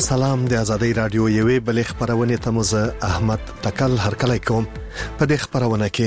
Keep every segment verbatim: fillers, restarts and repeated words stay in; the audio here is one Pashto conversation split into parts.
سلام د ازادي رادیو یوې بلې خبرونه ته مزه احمد تکل هرکلی کوم. په دې خبرونه کې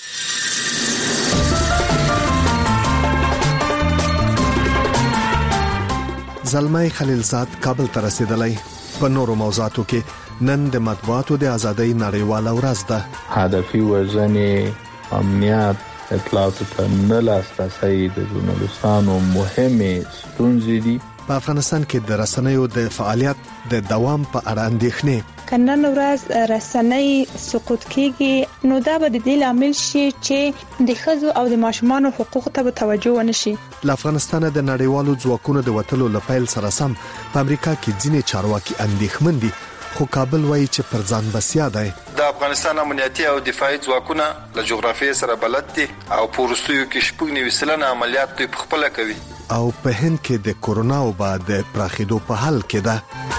زلمي خلیلزاد کابل ته رسیدلی. په نورو موضوعاتو کې نن د مطبوعاتو د ازادۍ نړیواله ورځ ده. هدفي وژنې، امنیت، اطلاعاتو ته نه لاسرسی د ژورنالستانو مهمې ستونزې دي. په افغانستان کې د رسنیو د فعالیت د دوام په اړه اندېښنې. کنن ورځ رسنۍ سقوط کیږي نو دا به د دې لامل شي چې د ښځو او د ماشومانو حقوقو ته توجه ونشي. له افغانستان د نړیوالو ځواکونو د وټلو لپاره سره سم په امریکا کې ځینې چارواکي اندېښمن دي، خو کابل وایي چې پر ځان بسیا دی. د افغانستان امنیتي او دفاعي ځواکونه له جغرافیې سره بلد دي او پورستیو کې شپږ نوي سلنه عملیات دوی په خپل کوي. او په هند کې د کورونا وبا د پراخېدو په حال کې ده.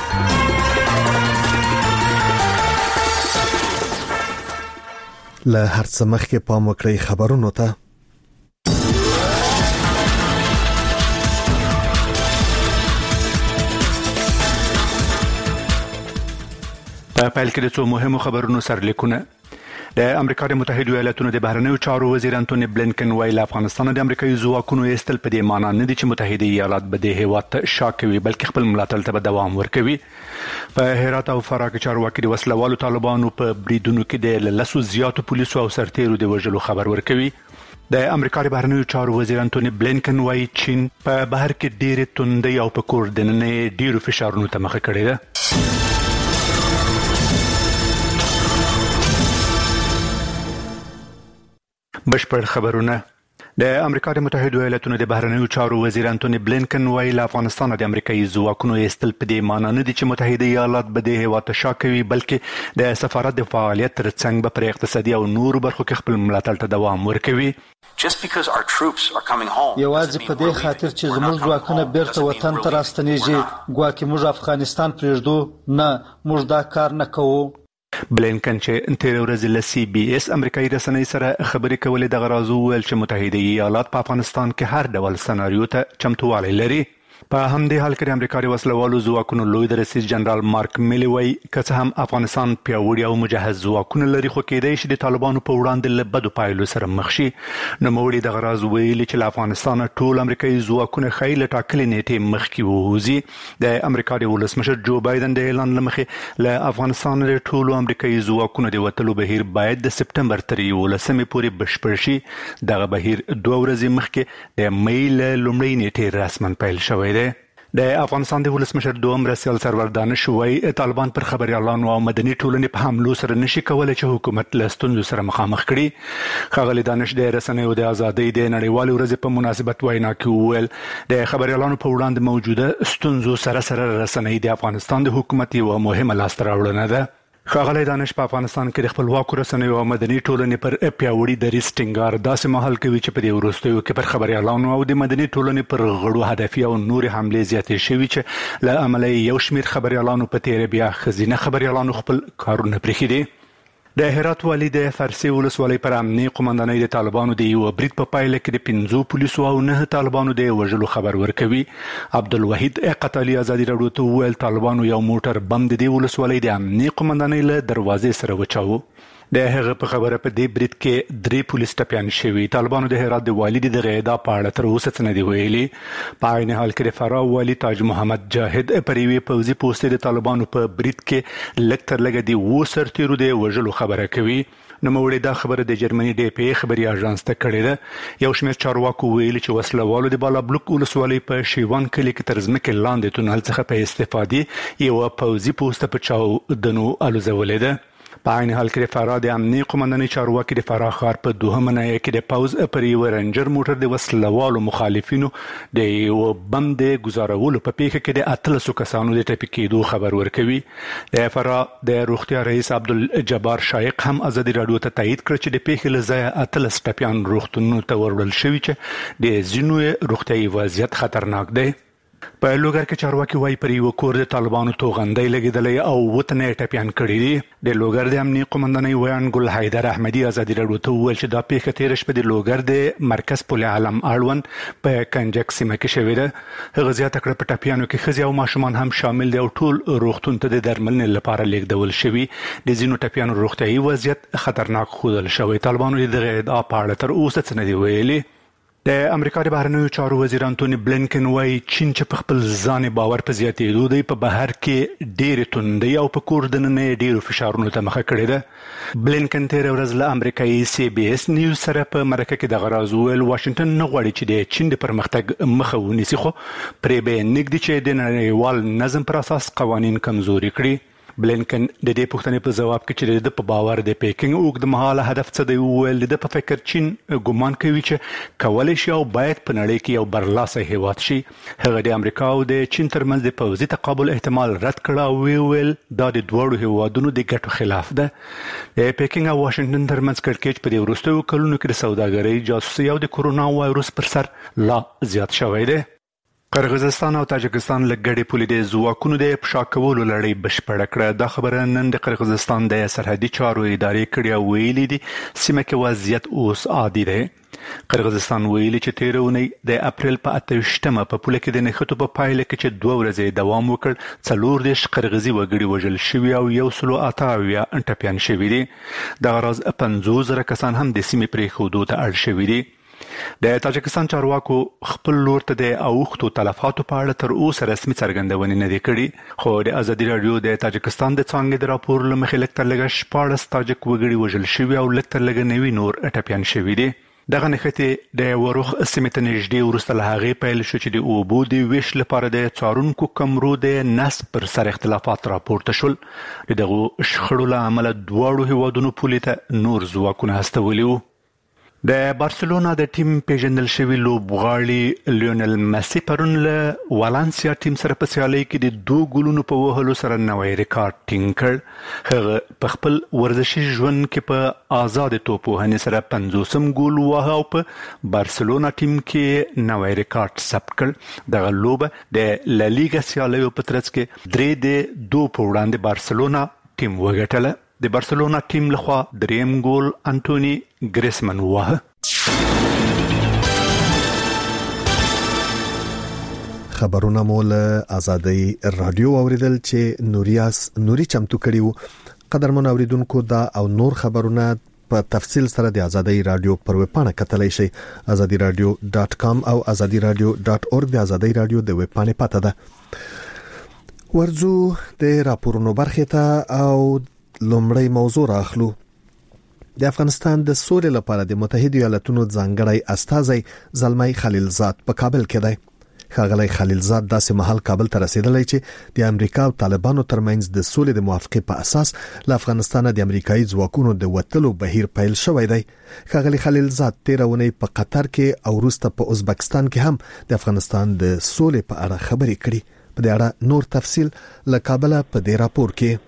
له هر څه مخکې پام وکړئ خبرونو ته. په پیل کې د څو مهمو خبرونو سرلیکونه. د امریکا د متحده ایالاتونو د بهرنیو چارو وزیر انټونی بلینکن ویل افغانستان د امریکایي ځواکونو ایستل په دې معنی نه دي چې متحده ایالات به د هیواد شا کوي، بلکې خپل ملاتړ ته دوام ورکوي. په هرات او فراه کې چارواکي د وسلوالو طالبانو په بریدونو کې د لسو زیاتو پولیسو او سرتیرو د وژلو خبر ورکوي. د امریکا د بهرنیو چارو وزیر انټونی بلینکن وایي چین په بهر کې ډېرې توندۍ او په کور دننه ډېرو فشارونو ته مخه کړې ده. بشپړ خبرونه. د امریکا د متحده ایالاتونو د بهرنیو چارو وزیر انټونی بلینکن ویل افغانستان د امریکایي ځواکونو ایستل په دې معنی نه دي چې متحده ایالات به د هیواد شا کوي، بلکې د سفارت د فعالیت ترڅنګ به پر اقتصادي او نورو برخو کې خپل ملاتړ ته دوام ورکوي. یوازې په دې خاطر چې زموږ ځواکونه بیرته وطن ته راستنیږي ګواکې موږ افغانستان پرېږدو، نه، موږ دا کار نه کوو. بلینکن چې تیر ورځ له سی بي اس امریکایي رسنۍ سره خبرې کولې د غرازو ویل چې متحده ایالات په افغانستان کې هر ډول سناریو ته چمتووالی لري. په همدې حال کې د امریکا د وسلوالو ځواکونو لوی درسیز جنرال مارک میلی وایي که څه هم افغانستان پیاوړي او مجهز ځواکونه لري، خو کېدای شي د طالبانو په وړاندې له بدو پایلو سره مخ شي. نوموړي د غراز ویلي چې له افغانستان ټول امریکایي ځواکونه ښایي له ټاکلې نیټې مخکې ووځي. د امریکا د ولسمشر جو بایدن د اعلان له مخې له افغانستان د ټولو امریکایي ځواکونو د وتلو بهیر باید د سپټمبر تر یولسمې پورې بشپړ شي. دغه بهیر دوه ورځې مخکې د مې له لومړۍ نیټې رسما پیل شوی. د افغانستان د ولسمشر دوهم مرستیال سرور دانش وایي طالبان پر خبريالانو او مدني ټولنې په حملو سره نشي کولای چې حکومت له ستونزو سره مخامخ کړي. ښاغلي دانش د رسنیو د ازادۍ د نړیوالې ورځې په مناسبت وینا کې وویل د خبريالانو په وړاندې موجوده ستونزو سره سره رسنۍ د افغانستان د حکومت یوه مهمه لاسته راوړنه ده. ښاغلی دانش په افغانستان کې د خپلواکو رسنیو او مدني ټولنې پر پیاوړي دریځ ټینګار داسې مهال کوي چې په دې وروستیو کې پر خبريالانو او د مدني ټولنې پر غړو هدفي او نورې حملې زیاتې شوي چې له امله یو شمېر خبريالانو په تیره بیا ښځینه خبريالانو خپل کارونه پرېښي دي. د هرات والي د فرسي ولسوالۍ پر امني قومندانۍ د طالبانو د یو برید په پایله کې د پنځو پولیسو او نه طالبانو د وژلو خبر ورکوي. عبدالوحید قتالي ازادي راډیو ته وویل طالبانو یو موټر بم د دې ولسوالۍ د امني قومندانۍ له دروازې سره وچاوه. د هغه په خبره په دې برید کې درې پولیس ټپیان شوي. طالبانو د هرات د والي د دغه ادعا په اړه تر اوسه څه نه دي ویلي. په عین حال کې د فراه والي تاج محمد جاهد پر یوې پوځي پوستې د طالبانو په برید کې لږ تر لږه د اووه سرتیرو د وژلو خبره کوي. نوموړي دا خبره د جرمني ډي پی خبري اژانس ته کړې ده. یو شمېر چارواکو ویلي چې وسلوالو د بالابلوک ولسوالۍ په شیوان کلي کې تر ځمکې لاندې تونل څخه په استفادې یوه پوځي پوسته په چاودنو الوزولې ده. په عین حال کې د فراه د امني قومندانۍ چارواکي د فراه ښار په دوهمه ناحیه کې د پوځ پر یوه رنجر موټر د وسلوالو مخالفینو د یوه بم د ګزارولو په پیښه کې د اتلسو کسانو د ټپي کېدو خبر ورکوي. د فراه د روغتیا رئیس عبدالجبار شایق هم ازادي راډیو ته تایید کړ چې د پیښې له ځایه اتلس ټپیان روغتونونو ته وړل شوي چې د ځینو روغتیایي وضعیت خطرناک دی. په لوګر کې چارواکي وایي پر یو کور د طالبانو توغندۍ لګیدلې او وتنه ټپيان کړي دي د لوګر د امنیت قومندانۍ ویان ګل حیدر احمدي ازادي راډیو ته وویل چې دا پیښه تیر شپه د لوګر د مرکز پل عالم اړوند په کنجک سیمه کې شوې ده. هغه زیاته کړه په ټپيانو کې ښځې او ماشومان هم شامل دي او ټول روغتون ته د درملنې لپاره لیږدول شوي. د ځینو ټپيانو روغتیايي وضعیت خطرناک ښودل شوی. طالبانو دغه ادعا په اړه تر اوسه څه نه دي ویلي. د امریکا د بهرنیو چارو وزیر انټونی بلینکن وايي چین چې په خپل ځان باور په زیاتېدو دی په بهر کې ډېرې توندۍ او په کور دننه ډېرو فشارونو ته مخه کړې ده. بلینکن تېره ورځ له امریکایي سی بي اس نیوز سره په مرکه کې دغه راز وویل واشنګټن نه غواړي چې د چین د پرمختګ مخه ونیسي خو پرې به نږدې چې د نړیوال نظم پر اساس قوانین کمزوري کړي. بلینکن د دې پوښتنې په جواب کې چې د په باور د پیکینګ اوږدمهاله هدف څه دی وویل د په فکر چین ګمان کوي چې کولای شي او باید په نړۍ کې یو برلاسه هیواد شي. هغه د امریکا او د چین ترمنځ د پوځي تقابل احتمال رد کړ او ویل دا د دوړو هیوادونو د ګټو خلاف ده. د پیکینګ او واشنګټن ترمنځ کړکېچ په دې وروستیو کلونو کې د سوداګرۍ جاسوسي او د کورونا وایروس پر سر لا زیات شوی دی. قرغیزستان او تاجکستان له ګډې پولې د ځواکونو د افشا کولو لړۍ بشپړه کړه. دا خبره نن د قرغیزستان د سرحدي چارو ادارې کړې او ویلي دي سیمه کې وضعیت اوس عادي دی. قرغیزستان ویلي چې تېره اونۍ د اپریل په اته ویشتمه په پوله کې د نښتو په پایله کې چې دوه ورځې دوام وکړ څلور دېرش قرغیزي وګړي وژل شوي او یو سلو اته اویا ټپیان شوي دي. دغه راز پنځوس زره کسان هم د سیمې پرېښودو ته اړ شوي دي. د تاجکستان چارواکو خپل لور ته د اوښتو تلفاتو په اړه تر اوسه رسمي څرګندونې نه دي کړي خو د ازادي راډیو د تاجکستان د څانګې د راپور له مخې لږ تر لږه شپاړس تاجک وګړي وژل شوي او لږ تر لږه نوي نور ټپیان شوي دي. دغه نښتې د وروخ سیمې ته نږدې وروسته له هغې پیل شو چې د اوبو د ویش لپاره د څارونکو کمرو د نصب پر سر اختلافات راپورته شول. د دغو شخړو له امله دواړو هیوادونو پولې ته نور ځواکونه استولي وو. د بارسلونا د ټیم پیژندل شوی لوبغاړي لیونل مسی پرون له والنسیا ټیم سره په سیالۍ کې د دوه ګولونو په وهلو سره نوی ریکارډ ټینګ کړ. هغه په خپل ورزشي ژوند کې په آزاد توپ وهنې سره پنځوسم ګول ووهه او په بارسلونا ټیم کې نوی ریکارډ ثبت کړ. دغه لوبه د لالیګا سیالیو په ترڅ کې درې د دوه په وړاندې بارسلونا ټیم وګټله. د بارسلونا ټیم لخوا دریم ګول انټونی ګریسمن ووهه. خبرونه مو له آزادۍ رادیو اوریدل چې نوریاس نوري چمتو کړیو. قدرمن اوریدونکو دا او نور خبرونه په تفصیل سره د آزادۍ رادیو پر ویب پاڼه کتلای شئ آزادي رادیو ډاٹ کام او آزادي رادیو ډاٹ اورګ. د آزادۍ رادیو د ویب پاڼې پته ده. ورځو د راپورونو برخه ته او لومړی موضوع راخلو. د افغانستان د سولې لپاره د متحده ایالاتونو ځانګړی استازی زلمی خلیلزاد په کابل کې دی. ښاغلی خلیلزاد داسې مهال کابل ته رسیدلی چې د امریکا او طالبانو ترمنځ د سولې د موافقې په اساس له افغانستان د امریکایي ځواکونو د وتلو بهیر پیل شوی دی. ښاغلی خلیلزاد تېره اونۍ په قطر کې او وروسته په ازبکستان کې هم د افغانستان د سولې په اړه خبرې کړي. په دې اړه نور تفصیل له کابل په دې راپور کې.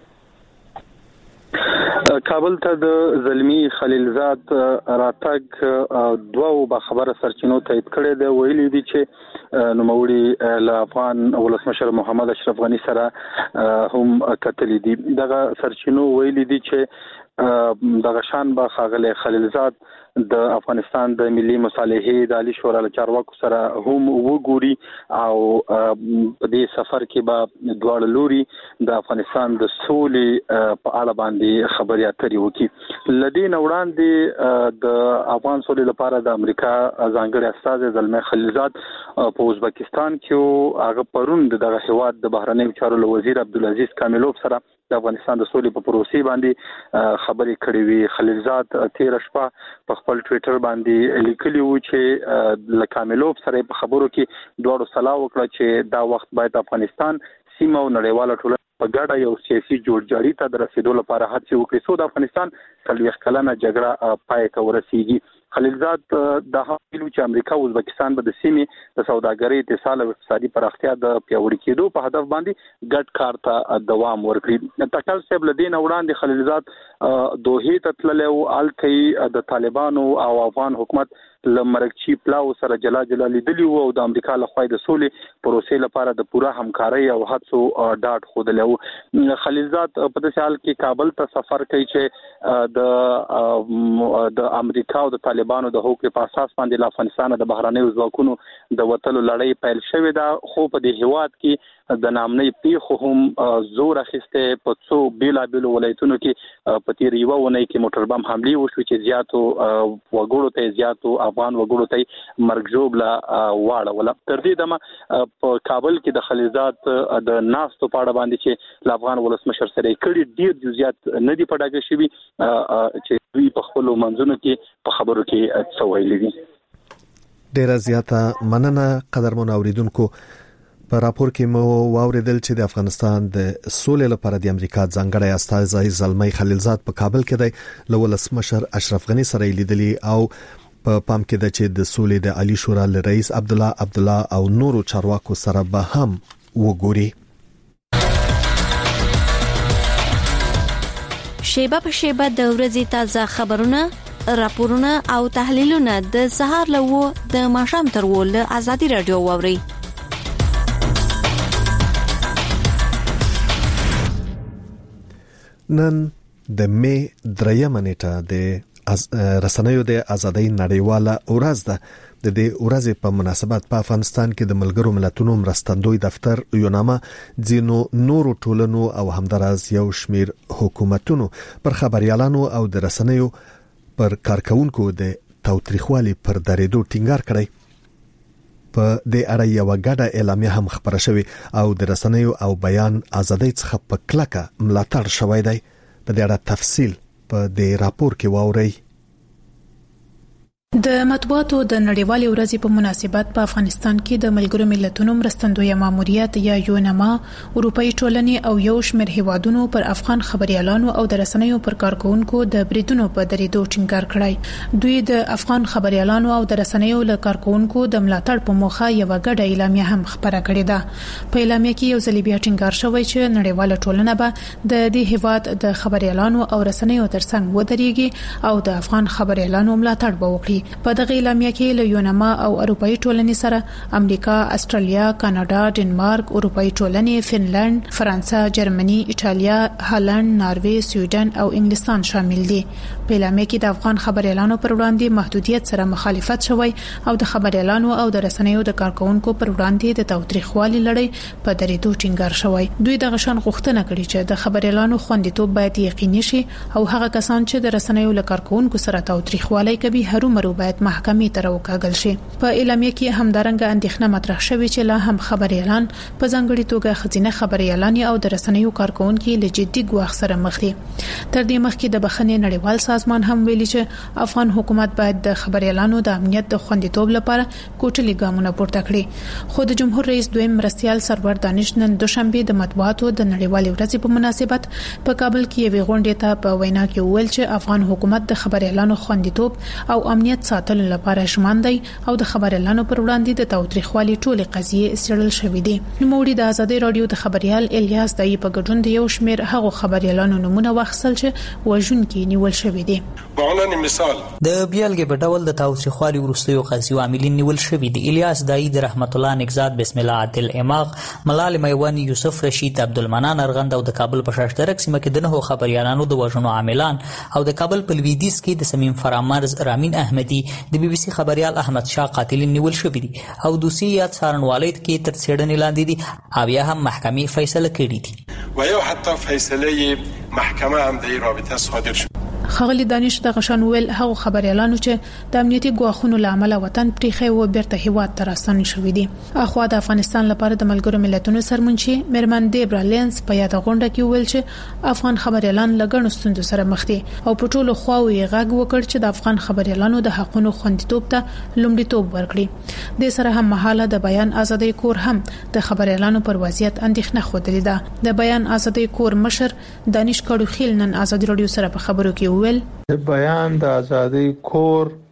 کابل ته د زلمی خلیلزاد راتګ دوه به خبره سرچینو تایید کړي دی. ویلي دي چې نوموړي له افغان ولسمشر محمد اشرف غنی سره هم کتلې دي. دغه سرچینو ویلي دي چې دغه شان به ښاغلی خلیلزاد د افغانستان د ملي مصالحې د عالی شورا له چارواکو سره هم وګوري او په دې سفر کې به دواړه لوري د افغانستان د سولې په اړه باندې خبرې اترې وکړي. لدې نه وړاندې د افغان سولې لپاره د امریکا ځانګړي استازی زلمی خلیلزاد په ازبکستان کې هغه پرون دغه هیواد د بهرنیو چارو وزیر عبدالعزیز کاملوف سره د افغانستان د سولې په پروسې باندې خبرې کړې وي. خلیلزاد تیر شپه په خپل ټویټر باندې لیکلی و چې له کاملوف سره په خبرو کې دوړو صلاح وکړه چې دا وخت باید افغانستان سیمه او نړیواله ټولنه په ګډه یو سیاسي جوړجاړي ته د رسیدو لپاره هڅې وکړي څو د افغانستان څلوېښت کلنه جګړه پای ته ورسیږي. خلیلزاد د هغه چې امریکا او ازبکستان به د سیمې د سوداګرۍ اتصال او اقتصادي پراختیا د پیاوړي کېدو په هدف باندې ګډ کار ته دوام ورکړي. ټاکل صاحب لدین وړاندې خلیلزاد دوه ته تللی او الته د طالبانو او افغان حکومت لمرکچی پلاو سره جلا جلا لیدلی وو او د امریکا له خوا د سولې پروسې لپاره د پوره همکارۍ او هڅو ډاډ خوده لو. خلیلزاد په دې حال کې کابل ته سفر کوي چې د د امریکا او د طالبانو د حقوقو په اساس باندې له افغانستان د بهرانیو ځواکونو د وټلو لړۍ پیل شوې ده. خو په دې هیواد کې د نامنې پیښو هم زور اخیسته په څو بیلا بیل ولایتونو کې په تیر یو ونې کې موټر بم حمله وشو چې زیاتو وګړو ته زیاتو افغان وګړو ته مرګ جوړه واړه. تر دې دمه په کابل کې د خلیلزاد د ناستو پاړه باندې چې افغان ولسمشر سره کړي ډیر جزئیات نه دی پډاګه شوی چې دوی په خپل منځونو کې په خبرو کې څه ویلي دي. ډیر زیاته مننه قدرمن اوریدونکو. په راپور کې مو واوریدل چې د افغانستان د سولې لپاره د امریکا ځانګړی استازی زلمی خلیلزاد په کابل کې دی له ولسمشر اشرف غنی سره لیدلی او په پام کې ده چې د سولې د عالی شورا رئیس عبد الله عبد الله او نورو چارواکو سره به هم وګوري. شیبه په شیبه د ورځې تازه خبرونه، راپورونه او تحلیلونه د سهار له و د ماښام تر و له ازادي رادیو واوري. نن د مې دریمه نیټه د رسنیو د ازادۍ نړیواله ورځ ده. د دې ورځې په مناسبت په افغانستان کې د ملګرو ملتونو مرستندوی دفتر یونامه ځینو نورو ټولنو او همداراز یو شمیر حکومتونو پر خبريالانو او د رسنیو پر کارکونکو د تاوتریخوالي پر درېدو ټینګار کړی. په دې اړه یو غاډه اعلامیه هم خبره شوې او د رسنیو او بیان ازادۍ څخه په کلکه ملاتړ شوی دی. په دې اړه تفصیل په دې راپور کې واورئ. د مطبوعاتو د نړیوالې ورځې په مناسبت په افغانستان کې د ملګرو ملتونو مرستندوی ماموریت یا یونما، اروپאי ټولنې او یو شمېر هیوادونو پر افغان خبريالانو او د رسنیو پر کارکونکو د بریدونو په درېدو ټینګار کړی. دوی د افغان خبريالانو او د رسنیو له کارکونکو د ملاتړ په موخه یو غاډه اعلامیه هم خبره کړې ده. په اعلامیه کې یو ځل بیا ټینګار شوی چې نړیواله ټولنه به د دې هیواد د خبريالانو او رسنیو ترڅنګ ودرېږي او د افغان خبريالانو ملاتړ به وکړي. په دغه اعلامیه کې له یونما او اروپאי ټولنې سره امریکا، استرالیا، کاناډا، ډنمارک، اروپאי ټولنې، فنلند، فرانسه، جرمني، ایټالیا، هالند، ناروې، سویډن او انګلستان شامل دي. په اعلامیه کې د افغان خبريالانو پر وړاندې محدودیت سره مخالفت شوی او د خبريالانو او د رسنیو د کارکونکو پر وړاندې د تاوتریخوالي لړۍ په درېدو ټینګار شوی. دوی د غشن غوښتنه کړې چې د خبريالانو خوندیتوب باید یقیني شي او هغه کسان چې د رسنیو له کارکونکو سره تاوتریخوالي کوي هرومرو باید محکمې ته راوکاږل شي. په اعلامیه کې همدارنګه اندېښنه مطرح شوې چې لا هم خبريالان په ځانګړي توګه خزینه خبريالان او د رسنیو کارکونکو له جدي ګواښ سره مخ دي. تر دې مخکې د بخښنې نړیوال سازمان هم ویلي چې افغان حکومت باید د خبريالانو د امنیت د خوندیتوب لپاره کوټلي ګامونه پورته کړي. خو د جمهور رئیس دویم مرستيال سرور دانش نن دوشنبه د مطبوعاتو د نړیوالې ورځې په مناسبت په کابل کې یوې غونډې ته په وینا کې ویل چې افغان حکومت د خبريالانو خوندیتوب او امنیت ساتلو لپاره ژمن دی او د خبريالانو پر وړاندې د تاوتریخوالي ټولې قضیې څېړل شوې دي. نوموړي د ازادي رادیو د خبريال الیاس دای په ګډون د یو شمېر هغو خبريالانو نمونه واخیستل چې وژونکي نیول شوي دي. بغلنې مثال د بیلګې په ډول د تاوتریخوالي وروستیو قضیو عاملین نیول شوي دي. الیاس دای د رحمت الله نگزاد، بسم الله عادل اماغ، ملال میوانی، یوسف رشید، عبدالمنان ارغند او د کابل په شاشترک سیمه کې د نهو خبريالانو د وژنو عاملان او د کابل په لویدیځ کې د سمیم فرامرز، رامین احمدي، د بي بي سي خبريال احمد شاه قاتلین نیول شوی دي او دوسی یاد سارنوالۍ کې تر څېړنې لاندې دي او یا هم محکمې فیصله کړې دي و یا حتی فیصله محکمه هم د رابطه صادر شد. خغلی دانش د غشن ویل هغه خبريالانو چې د امنیتي ګواښونو لامل وطن پریخي و بیرته هیواد ته راستنی شوې دي. اخوا د افغانستان لپاره د ملګرو ملتونو سرمنشي مرمن دیبرا لینس په یاد غونډه کې ویل چې افغان خبريالان لګڼو ستوندو سره مخ دي او په ټولو خواوو یې غږ وکړ چې د افغان خبريالانو د حقونو خوندیتوب ته لومړیتوب ورکړي. د سره هم مهاله د بیان ازادۍ کور هم د خبريالانو پر وضعیت اندېښنه خوده ده. د بیان ازادۍ کور مشر دانش کړو خیل نن ازادي رادیو سره په خبرو کې ویل د بیان د ازادۍ کور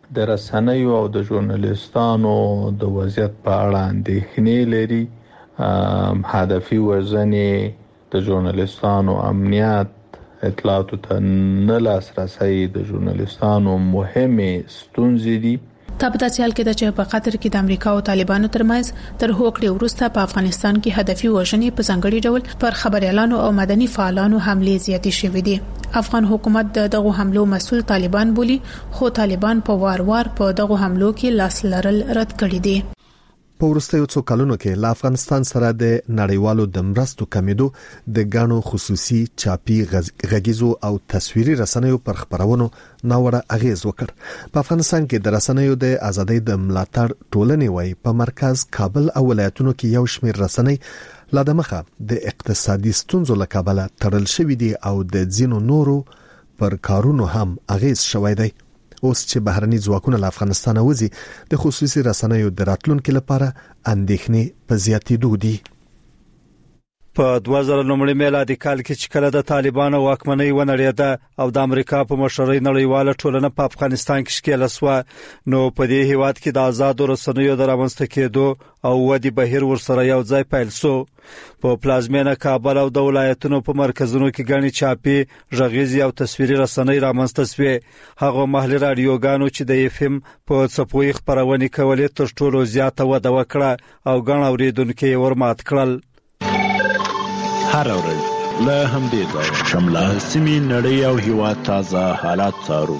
د رسنیو او د ژورنالیستانو د وضعیت په اړه اندېښنې لري. هدفي وژنې، د ژورنالیستانو امنیت، اطلاعاتو ته نه لاسرسي د ژورنالیستانو مهمه ستونزې دي. تا په داسې حال کې د چې په قطر کې د امریکا او طالبانو ترمنځ تر هوکړې وروسته په افغانستان کې هدفي وژنې په ځانګړي ډول پر خبريالانو او مدني فعالانو حملې زیاتې شوې دي. افغان حکومت دغه حملو مسول طالبان بولی، خو طالبان په وار وار په دغه حملو کې لاس لرل رد کړی دي. په وروستیو څو کلونو کې له افغانستان سره د نړیوالو د مرستو کمیدو د غاڼو خصوصي چاپی غږیزو او تصویري رسنیو پر خبرونو ناوړه اغیز وکړ. په افغانستان کې د رسنیو د ازادۍ د ملاتړ ټولنې وای په مرکز کابل او ولایتونو کې یو شمېر رسنۍ لا د مخه د اقتصادي ستونزو له کبله تړل شوې دي او د ځینو نورو پر کارونو هم اغیز شوی دی. اوس چې بهرني ځواکونه له افغانستان وځي د خصوصي رسنیو د راتلونکو لپاره اندېښنې په زیاتېدو دي. په دوه زره نومړي میلادي کال کې چې کله د طالبانو واکمنۍ ونړېده او د امریکا په مشرۍ نړیواله ټولنه په افغانستان کې شکیل شوه، نو په دې هیواد کې د آزادو رسنیو د رامنځته کېدو او ودی بهیر ورسره یو ځای پیل شو. په پلازمینه کابل او د ولایتونو په مرکزونو کې غني چاپی غږیزي او تصویري رسنۍ رامنځته شوې. هغه محلي رادیوګانو چې د اف ام په څپوي خبرونه کولې تر ټولو زیاته وده وکړه او غن اوریدونکو یې ورمات کړل. هر ورځ له همدې ځایه شمله سیمې نړۍ او هیواد تازه حالات څارو.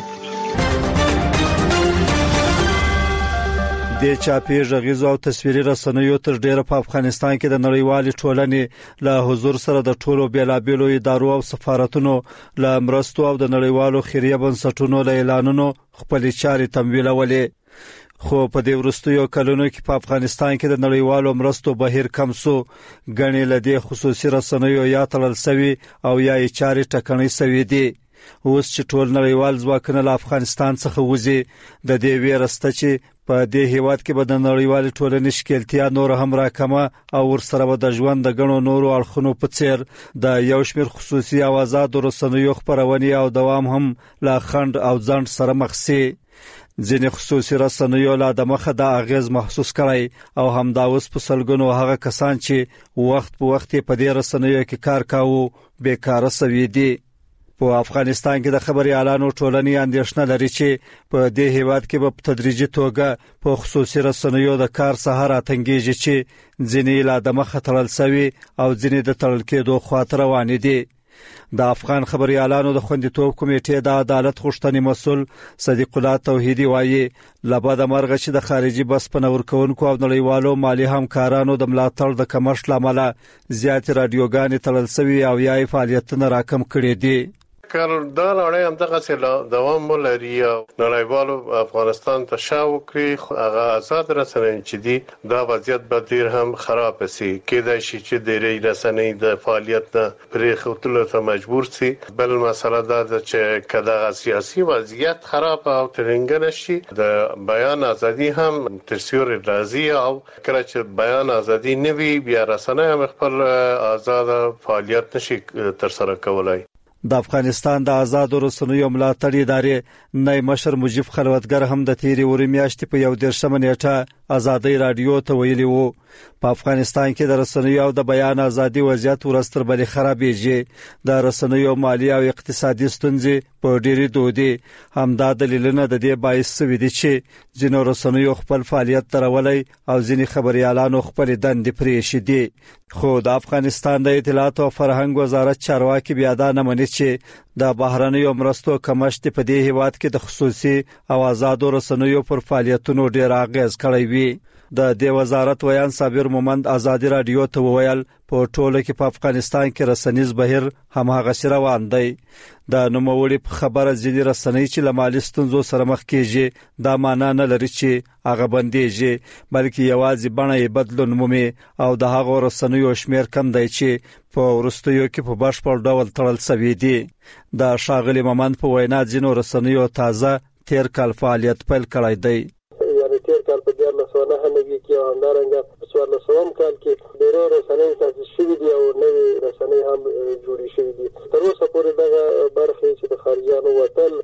د چاپی غږیزو او تصویري رسنیو تر ډیره په افغانستان کې د نړیوالې ټولنې له حضور سره د ټولو بیلابیلو ادارو او سفارتونو له مرستو او د نړیوالو خیریه بنسټونو له اعلانونو خپل چارې تمویلولې. خو په دې وروستیو کلونو کې په افغانستان کې د نړیوالو مرستو بهیر کم شو. غني لدې خصوصي رسنیو یا تړل شوی او یا یې چارې ټکنۍ شوی دي. اوس چې ټول نړیوال ځواکونه له افغانستان څخه وځي، د دې ویرسته چې په دې هیواد کې به د نړیوال ټولنې شکلتیا نور هم راکمه او ورسره به د ژوند د غنو نورو اړخونو په څیر د یو شمېر خصوصي او آزاد رسنیو خبرونه او دوام هم لا خند او ځند سره مخ شي. ځینې خصوصي رسنیو لا د مخه د اغیز محسوس کړي او همدا اوس په سلګونو هغه کسان چې وخت په وخت په دې رسنیو کې کار کاوه بیکاره سوي دي. په افغانستان کې د خبري اعلانو ټولنې اندېښنه لري چې په دې هیواد کې په تدریجي توګه په خصوصي رسنیو د کار سهار اتنګيږي چې ځینې لا د مخه تړل شوی او ځینې د تړل کېدو خاطر روان دي. د افغان خبري اعلانو د خوندیتوب کمیټې د عدالت غوښتنې مسول صدیق الله توحیدی وایي لبا د مرغه چې د خارجي بس په نور کوونکو او نړیوالو مالی همکارانو د ملاتړ د کمښت لامل زیات رادیوګانې تړل شوی او یا فعالیتونه راکم کړي دي. کار دا لړۍ هم دغه څه دوام ولري او نړیوالو افغانستان ته شاو کړی هغه آزاد رسنۍ چې دي دا وضعیت به ډیر هم خراب شي. کېدای شي چې د رسنۍ د فعالیت نه پرې خطلو ته مجبور شي. بل مسله دا ده چې کله سیاسي وضعیت خراب او ترنګ نشي د بیان ازادي هم ترسیور راځي او کله چې بیان ازادي نه وي بیا رسنۍ هم خپل آزاد فعالیت نشي تر سره کولای. د افغانستان د آزاد رسنیو ملاتړ ادارې نای مشر مجيب خلوتګر هم د تیری ورې میاشتې په یو درشمه نیټه ازادي رادیو ته ویلي وو په افغانستان کې د رسنیو او د بیان ازادي وضعیت ورستر بلې خرابېږي. د رسنیو مالی او اقتصادي ستونزې په ډېری دودي همدا دلیلونه د دې باعث شوي دي چې ځینو رسنیو خپل فعالیت ترولای او ځینې خبريالانو خپل دندې پرېښې دي. خو د افغانستان د اطلاعات او فرهنګ وزارت چارواکي بیا دا نه مني چې د بهرنیو مرستو کمښت په دې هیواد کې د خصوصي او آزادو رسنیو پر فعالیتونو ډېر اغیز کړی وي. د دې وزارت ویان صابر مومند ازادي رادیو ته وویل په ټوله کې په افغانستان کې رسنیز بهیر هماغه روان دی. د نوموړي په خبره ځینې رسنۍ چې له مالي ستونزو سره مخ کېږي دا معنا نه لري چې هغه بندېږي بلکې یوازې بڼه یې بدلون مومي او د هغو رسنیو شمیر کم دی چې په وروستیو کې په بشپړ ډول تړل شوي دي. د ښاغلي مومند په وینا ځینو رسنیو تازه تیر کال فعالیت پیل کړی دی. تیر کال په دیارلس سوه نهه نوي کې او همدارنګه په څوارلسم کال کې ډېرې رسنۍ تاسیس شوي دي او نوې رسنۍ هم جوړې شوي دي. تر اوسه پورې دغه برخې چې د خارجیانو وتل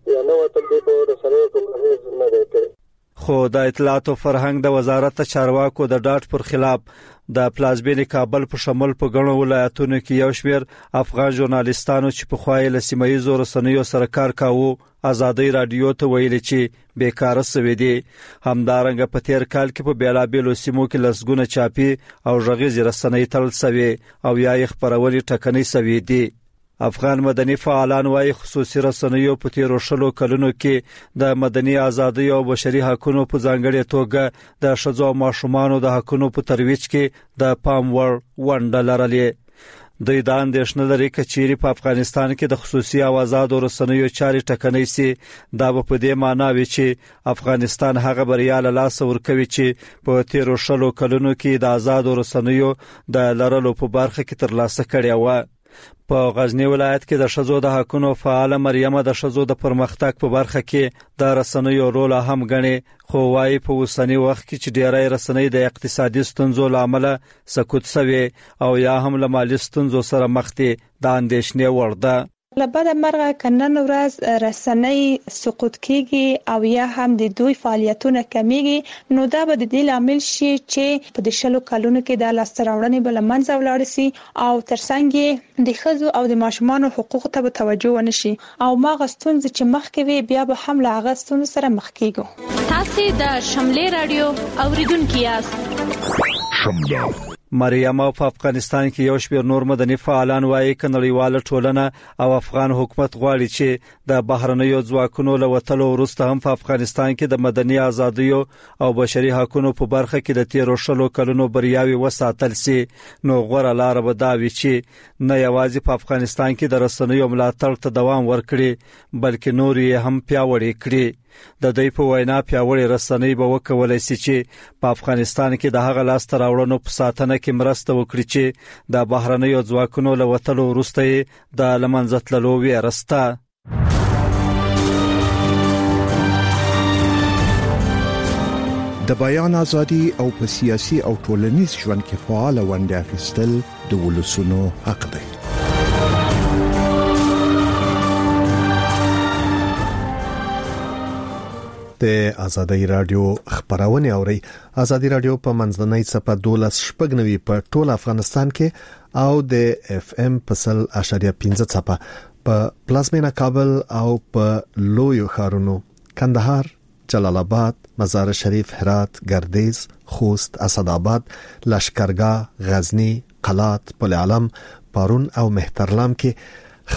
یا نه وتل دی په رسنیو کوم هیڅ نه دی کړی. خو د اطلاعات او فرهنګ د وزارت چارواکو د ډاټ پر خلاف د پلازمینې کابل په شمول په غنو ولایتونو کې یو شمېر افغان ژورنالیستانو چې په خوای له سیمایي رسنیو سره کار کاوه آزادۍ رادیو ته ویل چې بیکاره سوي دي. همدارنګه په تیر کال کې په بیلابیلو سیمو کې لسګونه چاپی او ژغیز رسنۍ تړل سوي او یا یې خبرولي ټکنۍ سوي دي. افغان مدني فعالان وايي خصوصي رسنیو په تیرو شلو کلونو کې د مدني ازادۍ او بشري حقوقو په ځانګړي توګه د ښځو او ماشومانو د حقوقو په ترویج کې د پام وړ ونډه لرلې. دوی د اندېښنې لري چې چیرې په افغانستان کې د خصوصي او آزادو رسنیو چاري ټکنۍ سي دا به په دې معنی وي چې افغانستان هغه بریا له لاسه ورکوي چې په تیرو شلو کلونو کې د آزادو رسنیو د لرلو په برخه کې ترلاسه کړی و. په غزنی ولایت کې د شذو د حقونو فعال مریم د شذو د پرمختګ په برخه کې د رسنیو رول هم غني، خو وايي په اوسنی وخت کې چې ډېرای رسنۍ د اقتصادي ستونزو لامل سقوط شوي او یا هم له مالي ستونزو سره مخ دي د اندېښنې وړ ده. لبد مرغه کنن ورځ رسنۍ سقوط کیږي او یا هم د دوی فعالیتونه کمیږي نو دا به د دې لامل شي چې په د شلو کلونو کې د لاستراوړنې بل منځ ولاړ سي او ترڅنګ د ښځو او د ماشومانو حقوقو ته توجه ونشي او ما غستون چې مخ کوي بیا به هم لا غستون سره مخ کیږي. تاسو د شملې رادیو اوریدونکو یاست. شمله مریم په افغانستان کې یو شمېر نور مدني فعالان وايي چې نړیواله ټولنه او افغان حکومت غواړي چې د بهرنیو ځواکونو له وټلو وروسته هم په افغانستان کې د مدني ازادیو او بشري حقوقو په برخه کې د تیرو شلو کلونو بریاوي وساتل سي. نو غوړه لار به دا وي چې نه یوازې په افغانستان کې د رسنیو ملاتړ ته دوام ورکړي بلکې نور یې هم پیاوړي کړي. د دوی په وینا پیاوړي رسنۍ به وکولای شي چې په افغانستان کې د هغه لاسته راوړنو په ساتنه کې مرسته وکړي چې د بهرنیو ځواکونو له وټلو وروسته د لمنځه تللو ویرسته. د بیان ازادي او په سیاسي او ټولنیز ژوند کې فعال ونډه اخیستل د ولسونو حق دی. د ازادۍ رادیو خبرونه اوري. ازادۍ رادیو په منځنۍ صفه دولس شپږنوي په ټول افغانستان کې او د اف ام په سل اشاریه پنځه صفه په پلازمینه کابل او په لویو ښارونو کندهار، جلال آباد، مزار شریف، هرات، گردیز، خوست، اسداباد، لشکرګاه، غزنی، قلات، پل علم، پارون او مهترلام کې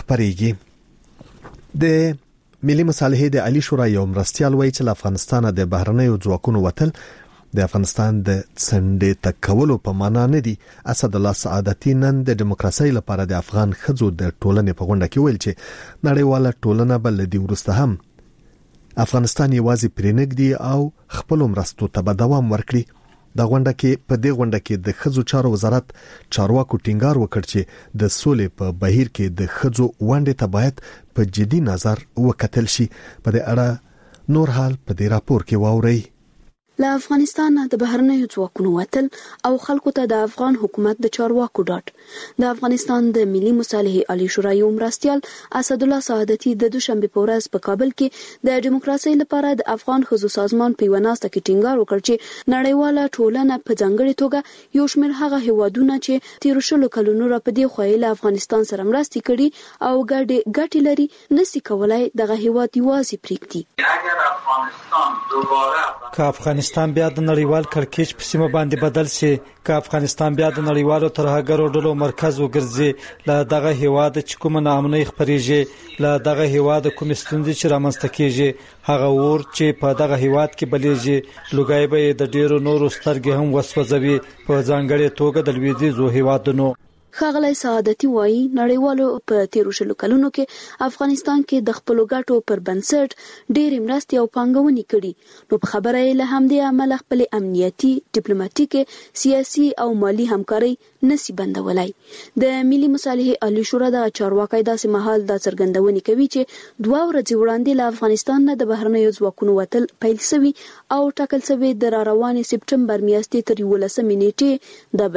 خبريږي. د ملي مصالحې د عالی شورا یو مرستيال وایي چې افغانستان د بهرنیو ځواکونو وټل د افغانستان د څنډې تکولو په معنا نه دي. اسد الله سعادتي نن د دیموکراسي لپاره د افغان خځو د ټولنې په غونډه کې ویل چې نړیواله ټولنه بل دی ورسته هم افغانستان یوازې پرېنګ دی او خپل مرستو ته دوام ورکړي. د غونډه کې په دې غونډه کې د خځو چارو وزارت چارواکو ټینګار وکړ چې د سولې په بهیر کې د خځو ونډه ته باید په جدي نظر وکتل شي. په دې اړه نور حال په دې راپور کې واوري. له افغانستان د بهرنیو ځواکونو وتل او خلکو ته د افغان حکومت د چارواکو ډاټ د افغانستان د ملي مصالحې عالی شورا یو مرستيال اسد الله سعادتي د دوشنبه په ورځ په کابل کې د دیموکراسي لپاره د افغان خځو سازمان په وناسته کې ټینګار وکړ چې نړیواله ټولنه په ځانګړي توګه یو شمېر هغه هیوادونه چې تیر شلو کلونو را په دې خوایله افغانستان سره مرستې کړي او ګډ ګټي لري نسی کولای دغه هیواد یوازې پریږدي. اگر افغانستان دوباره که افغانستان بیا د نړیوال کړکېچ په سیمه باندې بدل شي، که افغانستان بیا د نړیوالو ترهګرو ډلو مرکز وګرځي، له دغه هیواد چې کوم ناامنۍ خپرېږي، له دغه هیواد کوم ستونزې چې رامنځته کیږي، هغه ور چې په دغه هیواد کې بلیږي لوګای به د ډیرو نورو سترګې هم وسوځوي په ځانګړي توګه د لویدیځو هیوادونو. ښاغلی سعادتي وایي نړیوالو په تیرو شلو کلونو کې افغانستان کې د خپلو ګټو پر بنسټ ډېرې مرستې او پانګونې کړي، نو په خبره یې له همدې امله خپلې امنیتي، ډیپلوماټیکې، سیاسي او مالي همکارۍ نسی بندولای. د ملي مصالحې عالی شورا د چارواکي داسې مهال دا څرګندونې کوي چې دوه ورځې وړاندې له افغانستان نه د بهرنیو ځواکونو وتل پیل شوی او ټاکل شوی د روانې سپټمبر میاشتې تر یولسمې نیټې د بهیر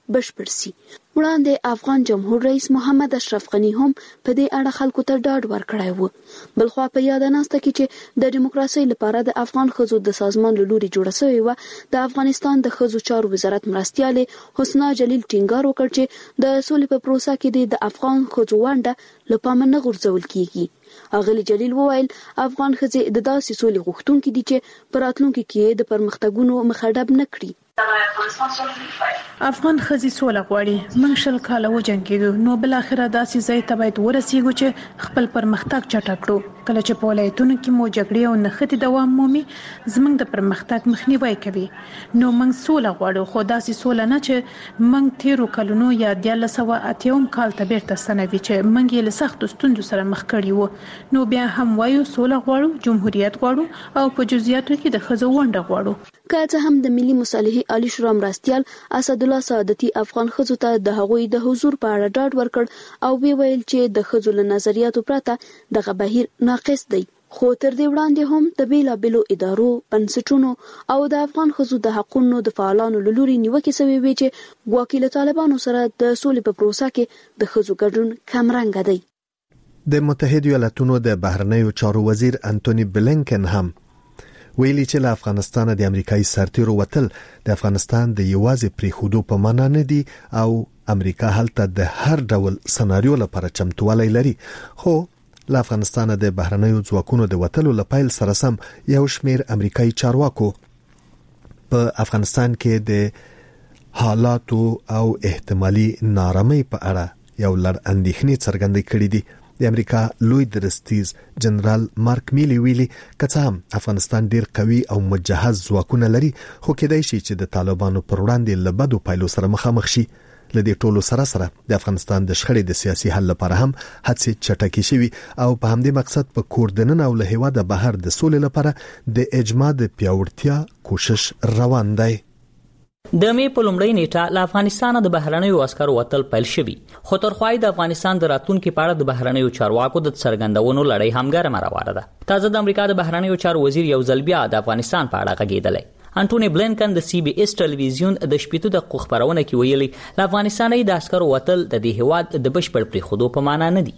بشپړ شي. وړاندې افغان جمهور رئیس محمد اشرف غنی هم په دې اړه خلکو ته ډاډ ورکړی و. بلخوا په یاد ناسته کې چې د دیموکراسي لپاره د افغان ښځو د سازمان له لوري جوړه شوې و، د افغانستان د ښځو چارو وزارت مرستیالې حسنا جلیل ټینګار وکړ چې د سولې په پروسه کې د افغان ښځو ونډه له پامه نه غورځول کیږي. اغلی جلیل وویل افغان ښځې د داسې سولې غوښتونکي دي چې په راتلونکي کې د پرمختګونو مخډب نه کړي. افغان ښځې سوله غواړي. موږ شل کاله وجنګېدو، نو بل اخره داسې ځای ته باید ورسېږو چې خپل پرمختګ چټک کړو. کله چې په ولایتونو کې مو جګړې او نښتې دوام مومي، زموږ د پرمختګ مخنیوی کوي. نو موږ سوله غواړو، خو داسې سوله نه چې موږ تیرو کلونو یا دیارلس سوه اتیاوم کال ته بیرته ستنوي چې موږ یې له سختو ستونزو سره مخ کړي وو. نو بیا هم وایو سوله غواړو، جمهوریت غواړو او په جزئیاتو کې د ښځو ونډه غواړو. که څه هم د ملي مصالحې عالی شورا مرستیال اسدالله سعادتي افغان ښځو ته د هغوی د حضور په اړه ډاډ ورکړ او وی ویل چې د ښځو له نظریاتو پرته دغه بهیر ناقص دی. خو تر دې وړاندې هم د بیلابیلو ادارو، بنسټونو او د افغان ښځو د حقوقو د فعالانو له لوري نیوکې شوې وې چې ګواکې له طالبانو سره د سولې په پروسه کې د ښځو ګډون کمرنګه دی. د متحده ایالاتونو د بهرنیو چارو وزیر انټونی بلینکن هم ویلي چې له افغانستان د امریکایي سرتیرو وتل د افغانستان د یوازې پریښودو په معنا نه دي او امریکا هلته د هر ډول سناریو لپاره چمتووالی لري. خو له افغانستان د بهرنیو ځواکونو د وتلو لپاره سره سم یو شمیر امریکایي چارواکو په افغانستان کې د حالاتو او احتمالي نارامۍ په اړه یو لړ اندېښنې څرګندې کړې دي. د امریکا لوی درستیز جنرال مارک میلی ویلي کڅه هم افغانستان ډیر قوي او مجهز ځواکونه لري، خو کېدای شي چې د طالبانو پر وړاندې لبدو پایلو سره مخامخ شي. لدې ټولو سره سره د افغانستان د شخړې د سیاسي حل لپاره هم هڅې چټکې شوي او په همدې مقصد په کوردنن او له هیواده بهر د سولې لپاره د اجماع د پیاوړتیا کوشش روان دی. د می په لومړۍ نیټه له افغانستان د بهرنیو عسکرو وتل پیل شوی، خو تر خوای د افغانستان د راتلونکو په اړه د بهرنیو چارواکو د څرګندونو لړۍ هم ګرمه روانه ده. تازه د امریکا د بهرنیو چارو وزیر یو ځل بیا د افغانستان په اړه غږیدلی. انټونی بلینکن د سی بي اس ټلویزیون د شپږ دقیقو خبرونه کې ویلي له افغانستاني د عسکرو وتل د دې هواد د بشپړ پریښودو په معنا نه دي.